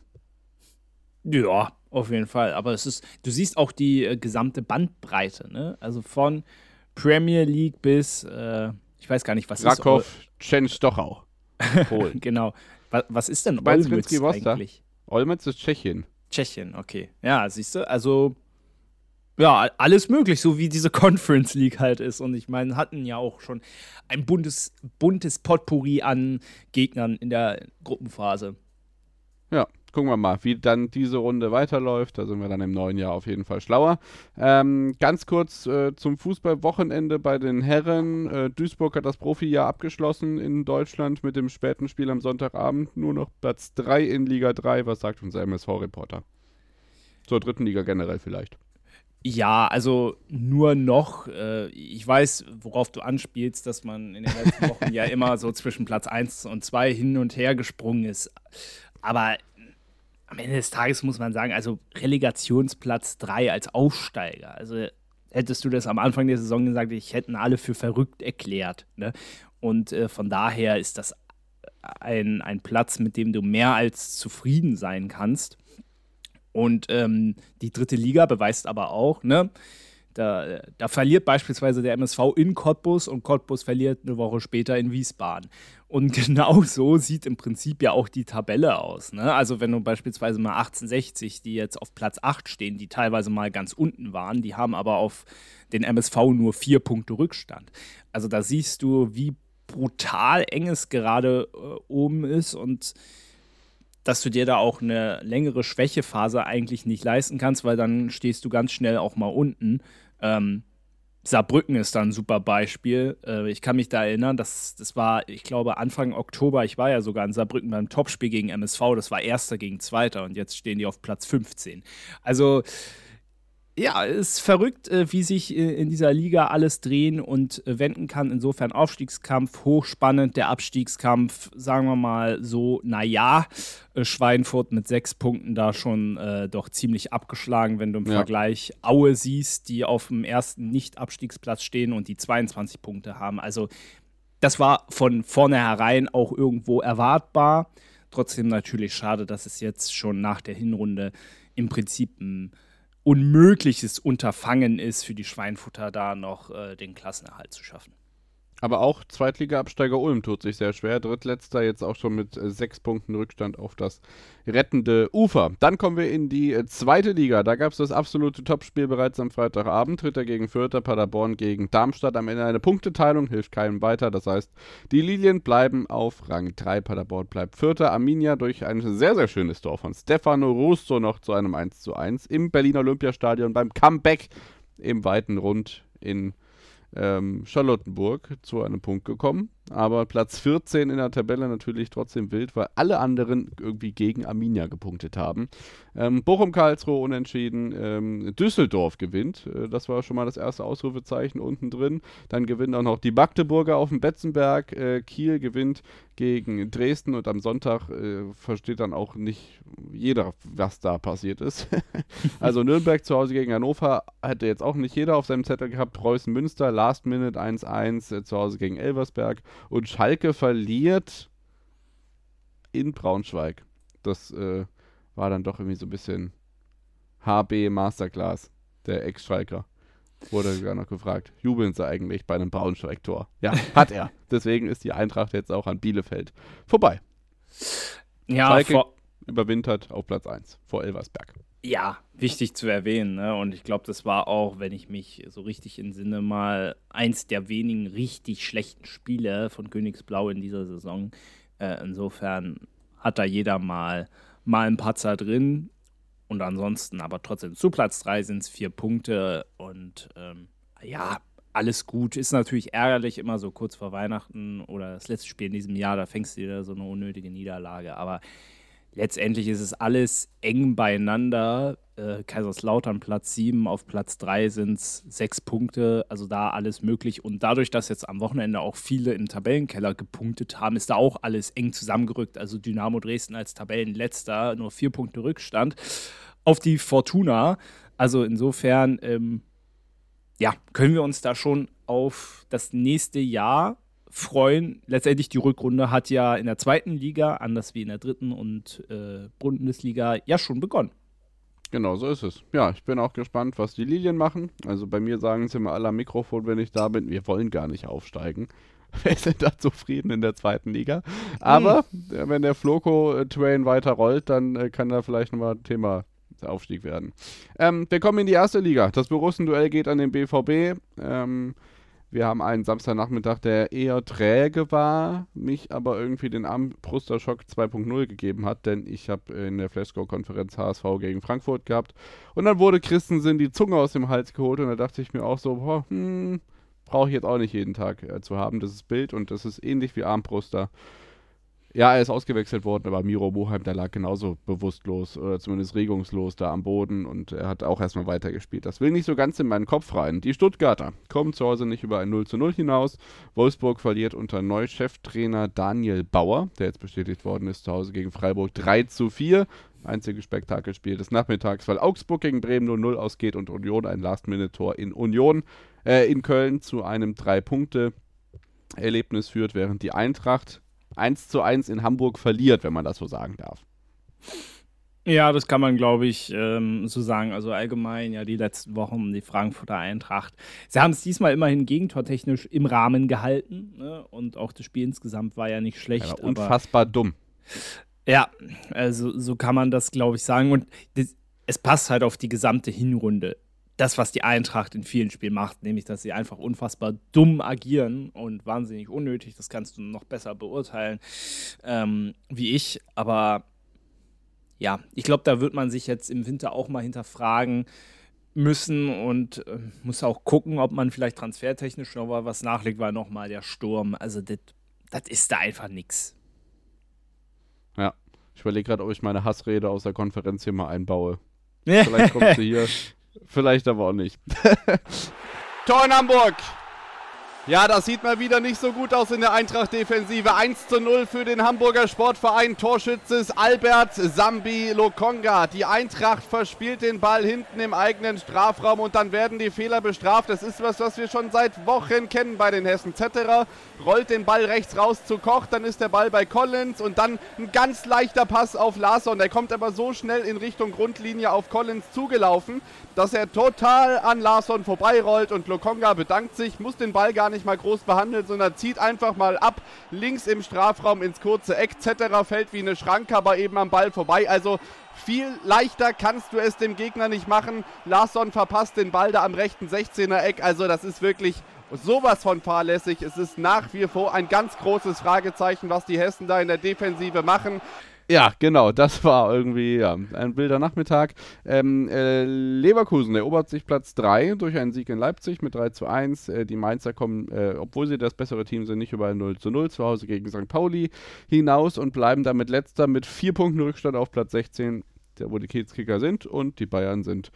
Ja, auf jeden Fall. Aber es ist, du siehst auch die äh, gesamte Bandbreite, ne? Also von Premier League bis, äh, ich weiß gar nicht, was Krakow, ist Częstochow, Polen. Genau. Was, was ist denn Olmütz eigentlich? Olmütz ist Tschechien. Tschechien, okay. Ja, siehst du, also ja, alles möglich, so wie diese Conference League halt ist. Und ich meine, hatten ja auch schon ein buntes, buntes Potpourri an Gegnern in der Gruppenphase. Ja, gucken wir mal, wie dann diese Runde weiterläuft. Da sind wir dann im neuen Jahr auf jeden Fall schlauer. Ähm, ganz kurz äh, zum Fußballwochenende bei den Herren. Äh, Duisburg hat das Profijahr abgeschlossen in Deutschland mit dem späten Spiel am Sonntagabend. Nur noch Platz drei in Liga drei. Was sagt unser M S V-Reporter? Zur dritten Liga generell vielleicht. Ja, also nur noch, äh, ich weiß, worauf du anspielst, dass man in den letzten Wochen ja immer so zwischen Platz eins und zwei hin und her gesprungen ist. Aber am Ende des Tages muss man sagen, also Relegationsplatz drei als Aufsteiger. Also hättest du das am Anfang der Saison gesagt, ich hätten alle für verrückt erklärt. Ne? Und äh, von daher ist das ein, ein Platz, mit dem du mehr als zufrieden sein kannst. Und ähm, die dritte Liga beweist aber auch, ne, da, da verliert beispielsweise der M S V in Cottbus und Cottbus verliert eine Woche später in Wiesbaden. Und genau so sieht im Prinzip ja auch die Tabelle aus. Ne? Also wenn du beispielsweise mal achtzehnhundertsechzig, die jetzt auf Platz acht stehen, die teilweise mal ganz unten waren, die haben aber auf den M S V nur vier Punkte Rückstand. Also da siehst du, wie brutal eng es gerade äh, oben ist und dass du dir da auch eine längere Schwächephase eigentlich nicht leisten kannst, weil dann stehst du ganz schnell auch mal unten. Ähm, Saarbrücken ist da ein super Beispiel. Äh, ich kann mich da erinnern, das, das war, ich glaube, Anfang Oktober, ich war ja sogar in Saarbrücken beim Topspiel gegen M S V, das war Erster gegen Zweiter und jetzt stehen die auf Platz fünfzehn. Also ja, ist verrückt, äh, wie sich äh, in dieser Liga alles drehen und äh, wenden kann. Insofern Aufstiegskampf hochspannend, der Abstiegskampf, sagen wir mal so, naja, äh, Schweinfurt mit sechs Punkten da schon äh, doch ziemlich abgeschlagen, wenn du im ja. Vergleich Aue siehst, die auf dem ersten Nicht-Abstiegsplatz stehen und die zweiundzwanzig Punkte haben. Also das war von vornherein auch irgendwo erwartbar. Trotzdem natürlich schade, dass es jetzt schon nach der Hinrunde im Prinzip ein unmögliches Unterfangen ist für die Schweinfurter, da noch äh, den Klassenerhalt zu schaffen. Aber auch Zweitliga-Absteiger Ulm tut sich sehr schwer. Drittletzter jetzt auch schon mit äh, sechs Punkten Rückstand auf das rettende Ufer. Dann kommen wir in die äh, zweite Liga. Da gab es das absolute Topspiel bereits am Freitagabend. Dritter gegen Vierter, Paderborn gegen Darmstadt. Am Ende eine Punkteteilung, hilft keinem weiter. Das heißt, die Lilien bleiben auf Rang drei. Paderborn bleibt Vierter. Arminia durch ein sehr, sehr schönes Tor von Stefano Russo noch zu einem eins zu eins im Berliner Olympiastadion beim Comeback im weiten Rund in Ähm, Charlottenburg zu einem Punkt gekommen, aber Platz vierzehn in der Tabelle natürlich trotzdem wild, weil alle anderen irgendwie gegen Arminia gepunktet haben. Ähm, Bochum-Karlsruhe unentschieden, ähm, Düsseldorf gewinnt, äh, das war schon mal das erste Ausrufezeichen unten drin, dann gewinnen auch noch die Magdeburger auf dem Betzenberg, äh, Kiel gewinnt gegen Dresden und am Sonntag äh, versteht dann auch nicht jeder, was da passiert ist. Also Nürnberg zu Hause gegen Hannover hätte jetzt auch nicht jeder auf seinem Zettel gehabt, Preußen Münster, Last Minute eins eins äh, zu Hause gegen Elversberg und Schalke verliert in Braunschweig. Das äh, war dann doch irgendwie so ein bisschen H B Masterclass, der Ex-Schalker. Wurde sogar noch gefragt, jubeln sie eigentlich bei einem Braunschweig-Tor? Ja, hat er. Deswegen ist die Eintracht jetzt auch an Bielefeld vorbei. Ja, Schalke vor- überwintert auf Platz eins vor Elversberg. Ja, wichtig zu erwähnen, ne? Und ich glaube, das war auch, wenn ich mich so richtig entsinne, mal eins der wenigen richtig schlechten Spiele von Königsblau in dieser Saison. Äh, insofern hat da jeder mal, mal einen Patzer drin. Und ansonsten aber trotzdem zu Platz drei sind es vier Punkte. Und ähm, ja, alles gut. Ist natürlich ärgerlich, immer so kurz vor Weihnachten oder das letzte Spiel in diesem Jahr, da fängst du wieder so eine unnötige Niederlage. Aber letztendlich ist es alles eng beieinander. Äh, Kaiserslautern Platz sieben, auf Platz drei sind es sechs Punkte, also da alles möglich. Und dadurch, dass jetzt am Wochenende auch viele im Tabellenkeller gepunktet haben, ist da auch alles eng zusammengerückt. Also Dynamo Dresden als Tabellenletzter, nur vier Punkte Rückstand auf die Fortuna. Also insofern, ähm, ja, können wir uns da schon auf das nächste Jahr freuen. Letztendlich die Rückrunde hat ja in der zweiten Liga, anders wie in der dritten und äh, Bundesliga, ja schon begonnen. Genau, so ist es. Ja, ich bin auch gespannt, was die Lilien machen. Also bei mir sagen sie immer alle am Mikrofon, wenn ich da bin, wir wollen gar nicht aufsteigen. Wir sind da zufrieden in der zweiten Liga. Aber hm. äh, wenn der Floco-Train weiter rollt, dann äh, kann da vielleicht nochmal Thema der Aufstieg werden. Ähm, wir kommen in die erste Liga. Das Borussen-Duell geht an den B V B. Ähm, Wir haben einen Samstagnachmittag, der eher träge war, mich aber irgendwie den Armbrusterschock zwei Punkt null gegeben hat, denn ich habe in der Flashscore-Konferenz H S V gegen Frankfurt gehabt und dann wurde Christensen die Zunge aus dem Hals geholt und da dachte ich mir auch so, boah, hm, brauche ich jetzt auch nicht jeden Tag äh, zu haben, das ist Bild und das ist ähnlich wie Armbruster. Ja, er ist ausgewechselt worden, aber Miro Moheim, der lag genauso bewusstlos oder zumindest regungslos da am Boden und er hat auch erstmal weitergespielt. Das will nicht so ganz in meinen Kopf rein. Die Stuttgarter kommen zu Hause nicht über ein null zu null hinaus. Wolfsburg verliert unter Neucheftrainer Daniel Bauer, der jetzt bestätigt worden ist, zu Hause gegen Freiburg drei zu vier. Einziges Spektakelspiel des Nachmittags, weil Augsburg gegen Bremen null null ausgeht und Union ein Last-Minute-Tor in Union, äh, in Köln zu einem drei Punkte Erlebnis führt, während die Eintracht eins zu eins in Hamburg verliert, wenn man das so sagen darf. Ja, das kann man, glaube ich, ähm, so sagen. Also allgemein, ja, die letzten Wochen, die Frankfurter Eintracht. Sie haben es diesmal immerhin gegentortechnisch im Rahmen gehalten. Ne? Und auch das Spiel insgesamt war ja nicht schlecht. Ja, unfassbar aber, dumm. Ja, also so kann man das, glaube ich, sagen. Und das, es passt halt auf die gesamte Hinrunde. Das, was die Eintracht in vielen Spielen macht, nämlich, dass sie einfach unfassbar dumm agieren und wahnsinnig unnötig, das kannst du noch besser beurteilen, ähm, wie ich. Aber ja, ich glaube, da wird man sich jetzt im Winter auch mal hinterfragen müssen und äh, muss auch gucken, ob man vielleicht transfertechnisch noch mal was nachlegt, weil nochmal der Sturm, also das ist da einfach nix. Ja, ich überlege gerade, ob ich meine Hassrede aus der Konferenz hier mal einbaue. Vielleicht kommt sie hier. Vielleicht aber auch nicht. Tor in Hamburg! Ja, das sieht mal wieder nicht so gut aus in der Eintracht-Defensive. eins zu null für den Hamburger Sportverein. Torschütze ist Albert Sambi Lokonga. Die Eintracht verspielt den Ball hinten im eigenen Strafraum und dann werden die Fehler bestraft. Das ist was, was wir schon seit Wochen kennen bei den Hessen. Zetterer rollt den Ball rechts raus zu Koch, dann ist der Ball bei Collins und dann ein ganz leichter Pass auf Larsson. Der kommt aber so schnell in Richtung Grundlinie auf Collins zugelaufen, dass er total an Larsson vorbeirollt und Lokonga bedankt sich, muss den Ball gar nicht nicht mal groß behandelt, sondern zieht einfach mal ab, links im Strafraum ins kurze Eck. Zetterer fällt wie eine Schranke, aber eben am Ball vorbei. Also viel leichter kannst du es dem Gegner nicht machen. Larsson verpasst den Ball da am rechten sechzehner Eck. Also das ist wirklich sowas von fahrlässig. Es ist nach wie vor ein ganz großes Fragezeichen, was die Hessen da in der Defensive machen. Ja, genau, das war irgendwie ja, ein wilder Nachmittag. Ähm, äh, Leverkusen erobert sich Platz drei durch einen Sieg in Leipzig mit drei zu eins. Äh, die Mainzer kommen, äh, obwohl sie das bessere Team sind, nicht über ein null zu null zu Hause gegen Sankt Pauli hinaus und bleiben damit letzter mit vier Punkten Rückstand auf Platz sechzehn, wo die Kiezkicker sind. Und die Bayern sind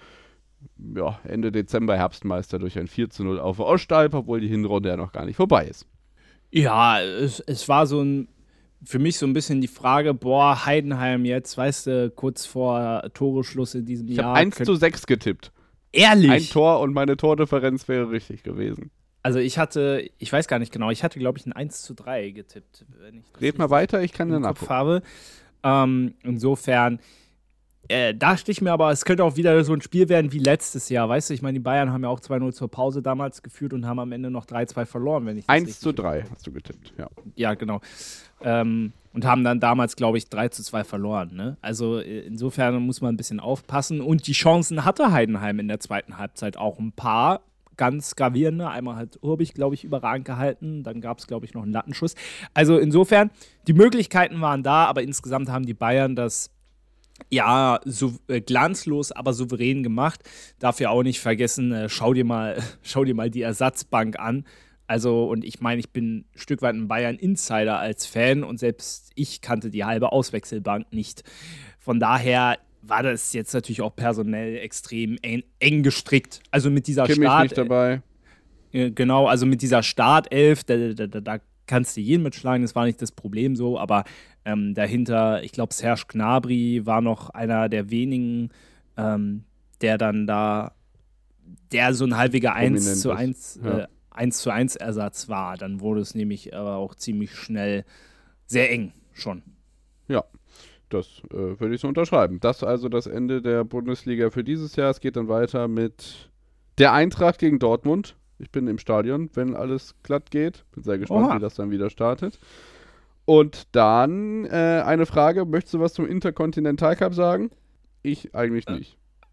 ja, Ende Dezember Herbstmeister durch ein vier zu null auf Ostalb, obwohl die Hinrunde ja noch gar nicht vorbei ist. Ja, es, es war so ein für mich so ein bisschen die Frage, boah, Heidenheim jetzt, weißt du, kurz vor Toreschluss in diesem ich Jahr. Ich habe eins zu sechs getippt. Ehrlich? Ein Tor und meine Tordifferenz wäre richtig gewesen. Also ich hatte, ich weiß gar nicht genau, ich hatte, glaube ich, ein eins zu drei getippt. Wenn ich das Red mal weiter, ich kann dann nachgucken. Ähm, insofern, äh, dachte ich mir aber, es könnte auch wieder so ein Spiel werden wie letztes Jahr, weißt du, ich meine, die Bayern haben ja auch zwei null zur Pause damals geführt und haben am Ende noch drei zwei verloren, wenn ich das eins zu drei hast du getippt, ja. Ja, genau. Ähm, und haben dann damals, glaube ich, drei zu zwei verloren. Ne? Also insofern muss man ein bisschen aufpassen. Und die Chancen hatte Heidenheim in der zweiten Halbzeit auch ein paar ganz gravierende. Einmal hat Urbich, glaube ich, überragend gehalten. Dann gab es, glaube ich, noch einen Lattenschuss. Also insofern, die Möglichkeiten waren da, aber insgesamt haben die Bayern das Ja, so, äh, glanzlos, aber souverän gemacht. Darf ja auch nicht vergessen, äh, schau dir mal, schau dir mal die Ersatzbank an. Also, und ich meine, ich bin ein Stück weit ein Bayern-Insider als Fan und selbst ich kannte die halbe Auswechselbank nicht. Von daher war das jetzt natürlich auch personell extrem eng, eng gestrickt. Also mit dieser Kimmich Start... nicht dabei. Äh, genau, also mit dieser Startelf, da, da, da, da kannst du jeden mitschlagen, das war nicht das Problem so, aber ähm, dahinter, ich glaube, Serge Gnabry war noch einer der wenigen, ähm, der dann da, der so ein halbweger eins zu eins ja. äh, eins zu eins Ersatz war. Dann wurde es nämlich aber auch ziemlich schnell sehr eng schon. Ja, das äh, würde ich so unterschreiben. Das also das Ende der Bundesliga für dieses Jahr. Es geht dann weiter mit der Eintracht gegen Dortmund. Ich bin im Stadion, wenn alles glatt geht. Bin sehr gespannt, Oha. wie das dann wieder startet. Und dann äh, eine Frage. Möchtest du was zum Intercontinental Cup sagen? Ich eigentlich nicht.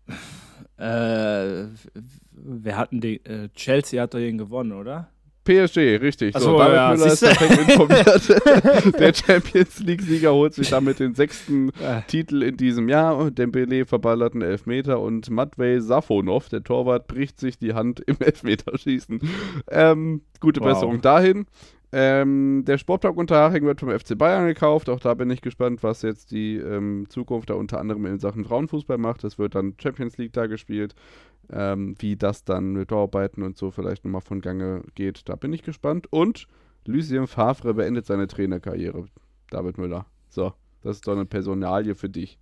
Äh, wir hatten den, äh, Chelsea hat doch den gewonnen, oder? P S G, richtig. Ach So, so, David ja, Müller ist perfekt informiert. Der Champions League-Sieger holt sich damit den sechsten Ja. Titel in diesem Jahr. Dembele verballert einen Elfmeter und Matvej Safonov, der Torwart, bricht sich die Hand im Elfmeterschießen. Ähm, gute Wow. Besserung dahin. Ähm, der Sportpark Unterhaching wird vom F C Bayern gekauft. Auch da bin ich gespannt, was jetzt die ähm, Zukunft da unter anderem in Sachen Frauenfußball macht. Es wird dann Champions League da gespielt. Ähm, wie das dann mit Bauarbeiten und so vielleicht nochmal von Gange geht, da bin ich gespannt. Und Lucien Favre beendet seine Trainerkarriere. David Müller. So, das ist doch eine Personalie für dich.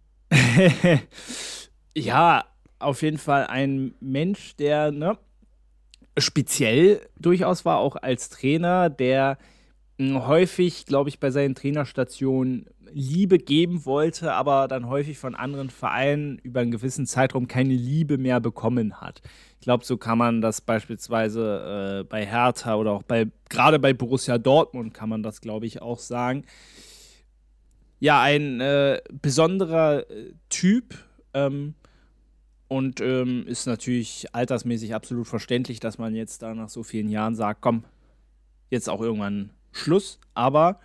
Ja, auf jeden Fall ein Mensch, der ne, speziell durchaus war, auch als Trainer, der mh, häufig, glaube ich, bei seinen Trainerstationen Liebe geben wollte, aber dann häufig von anderen Vereinen über einen gewissen Zeitraum keine Liebe mehr bekommen hat. Ich glaube, so kann man das beispielsweise äh, bei Hertha oder auch bei gerade bei Borussia Dortmund kann man das, glaube ich, auch sagen. Ja, ein äh, besonderer äh, Typ ähm, und ähm, ist natürlich altersmäßig absolut verständlich, dass man jetzt da nach so vielen Jahren sagt, komm, jetzt auch irgendwann Schluss, aber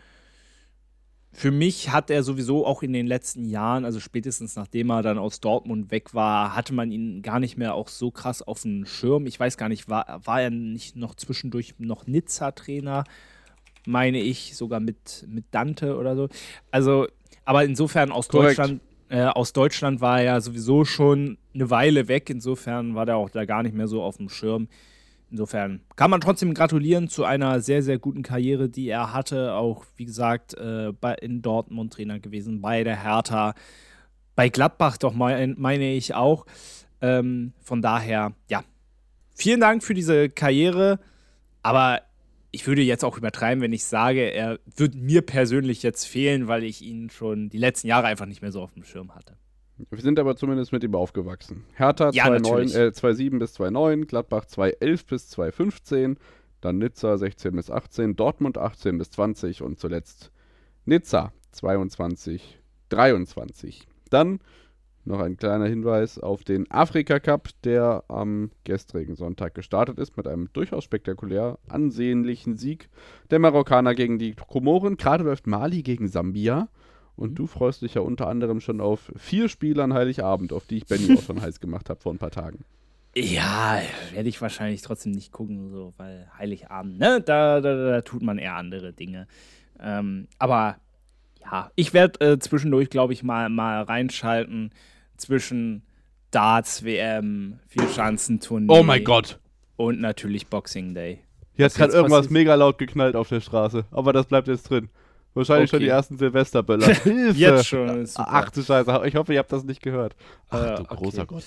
für mich hat er sowieso auch in den letzten Jahren, also spätestens nachdem er dann aus Dortmund weg war, hatte man ihn gar nicht mehr auch so krass auf dem Schirm. Ich weiß gar nicht, war, war er nicht noch zwischendurch noch Nizza-Trainer, meine ich, sogar mit, mit Dante oder so. Also, aber insofern aus Korrekt. Deutschland, äh, aus Deutschland war er ja sowieso schon eine Weile weg. Insofern war der auch da gar nicht mehr so auf dem Schirm. Insofern kann man trotzdem gratulieren zu einer sehr, sehr guten Karriere, die er hatte. Auch, wie gesagt, äh, bei, in Dortmund Trainer gewesen, bei der Hertha, bei Gladbach doch mein, meine ich auch. Ähm, von daher, ja, vielen Dank für diese Karriere. Aber ich würde jetzt auch übertreiben, wenn ich sage, er wird mir persönlich jetzt fehlen, weil ich ihn schon die letzten Jahre einfach nicht mehr so auf dem Schirm hatte. Wir sind aber zumindest mit ihm aufgewachsen. Hertha Ja, zwei sieben bis zwei neun, Gladbach zwei elf bis zwei fünfzehn, dann Nizza sechzehn bis achtzehn, Dortmund achtzehn bis zwanzig und zuletzt Nizza zweiundzwanzig dreiundzwanzig. Dann noch ein kleiner Hinweis auf den Afrika-Cup, der am gestrigen Sonntag gestartet ist mit einem durchaus spektakulär ansehnlichen Sieg der Marokkaner gegen die Komoren. Gerade läuft Mali gegen Sambia. Und du freust dich ja unter anderem schon auf vier Spiele an Heiligabend, auf die ich Benny auch schon heiß gemacht habe vor ein paar Tagen. Ja, werde ich wahrscheinlich trotzdem nicht gucken, so, weil Heiligabend, ne, da, da, da tut man eher andere Dinge. Ähm, aber ja, ich werde äh, zwischendurch, glaube ich, mal, mal reinschalten zwischen Darts, W M, Vierschanzentournee. Oh mein Gott! Und natürlich Boxing Day. Hier hat gerade irgendwas passiert? mega laut geknallt auf der Straße, aber das bleibt jetzt drin. Wahrscheinlich Okay. schon die ersten Silvesterböller. Hilfe! Jetzt schon, ist super. Ach du Scheiße, ich hoffe, ihr habt das nicht gehört. Ach Äh, du großer okay.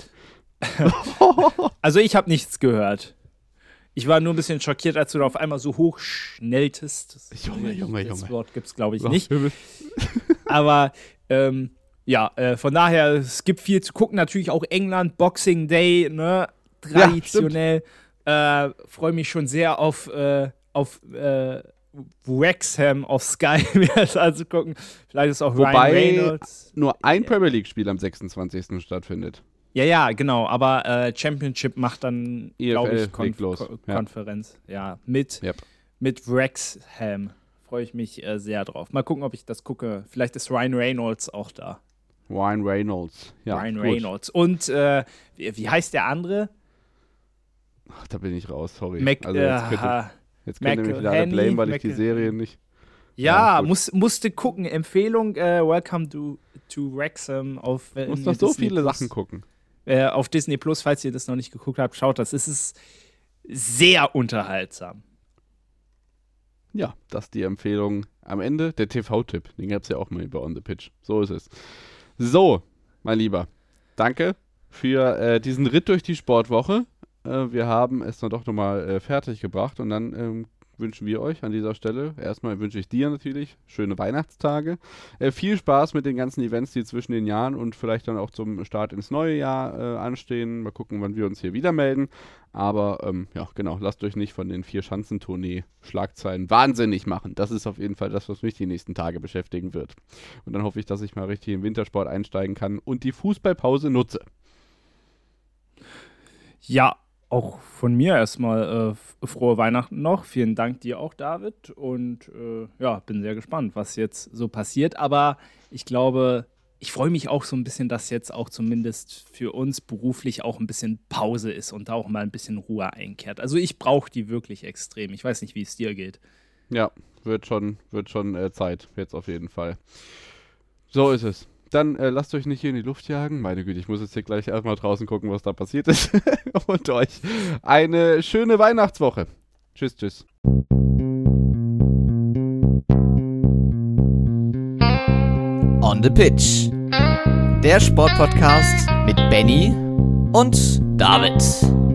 Gott. Also ich habe nichts gehört. Ich war nur ein bisschen schockiert, als du da auf einmal so hoch schnelltest. Das, Junge, Junge, das Junge. Wort gibt es, glaube ich, So, nicht. wir müssen- Aber ähm, ja, äh, von daher, es gibt viel zu gucken. Natürlich auch England, Boxing Day, ne? Traditionell. äh, Freue mich schon sehr auf, äh, auf äh, Wrexham auf Sky mir das anzugucken. Vielleicht ist auch Ryan Wobei Reynolds. nur ein Premier League-Spiel am sechsundzwanzigsten stattfindet. Ja, ja, genau. Aber äh, Championship macht dann, E F L glaube ich, legt Konf los. Ko Ja. Konferenz. Ja, mit, Yep. mit Wrexham. Freue ich mich äh, sehr drauf. Mal gucken, ob ich das gucke. Vielleicht ist Ryan Reynolds auch da. Ryan Reynolds. Ja, Ryan gut. Reynolds. Und äh, wie, wie heißt der andere? Ach, da bin ich raus, sorry. Mac, also jetzt könnte, jetzt könnte mich wieder alle Henny, blamen, weil ich Mac- die Serie nicht... Ja, Ja, muss, musste gucken. Empfehlung, äh, Welcome to, to Wrexham auf äh, Du musst noch so Disney viele Plus. Sachen gucken. Äh, auf Disney Plus, falls ihr das noch nicht geguckt habt, schaut das. Es ist sehr unterhaltsam. Ja, das ist die Empfehlung am Ende. Der T V-Tipp, den gab es ja auch mal bei On The Pitch. So ist es. So, mein Lieber, danke für äh, diesen Ritt durch die Sportwoche. Äh, wir haben es dann doch nochmal äh, fertig gebracht und dann ähm, wünschen wir euch an dieser Stelle, erstmal wünsche ich dir natürlich schöne Weihnachtstage, äh, viel Spaß mit den ganzen Events, die zwischen den Jahren und vielleicht dann auch zum Start ins neue Jahr äh, anstehen. Mal gucken, wann wir uns hier wieder melden. Aber ähm, ja, genau, lasst euch nicht von den Vier-Schanzentournee-Schlagzeilen wahnsinnig machen. Das ist auf jeden Fall das, was mich die nächsten Tage beschäftigen wird. Und dann hoffe ich, dass ich mal richtig im Wintersport einsteigen kann und die Fußballpause nutze. Ja, auch von mir erstmal äh, frohe Weihnachten noch. Vielen Dank dir auch, David. Und äh, ja, bin sehr gespannt, was jetzt so passiert. Aber ich glaube, ich freue mich auch so ein bisschen, dass jetzt auch zumindest für uns beruflich auch ein bisschen Pause ist und da auch mal ein bisschen Ruhe einkehrt. Also ich brauche die wirklich extrem. Ich weiß nicht, wie es dir geht. Ja, wird schon, wird schon äh, Zeit, jetzt auf jeden Fall. So ist es. Dann äh, lasst euch nicht hier in die Luft jagen. Meine Güte, ich muss jetzt hier gleich erstmal draußen gucken, was da passiert ist. Und euch eine schöne Weihnachtswoche. Tschüss, tschüss. On the Pitch. Der Sportpodcast mit Benny und David.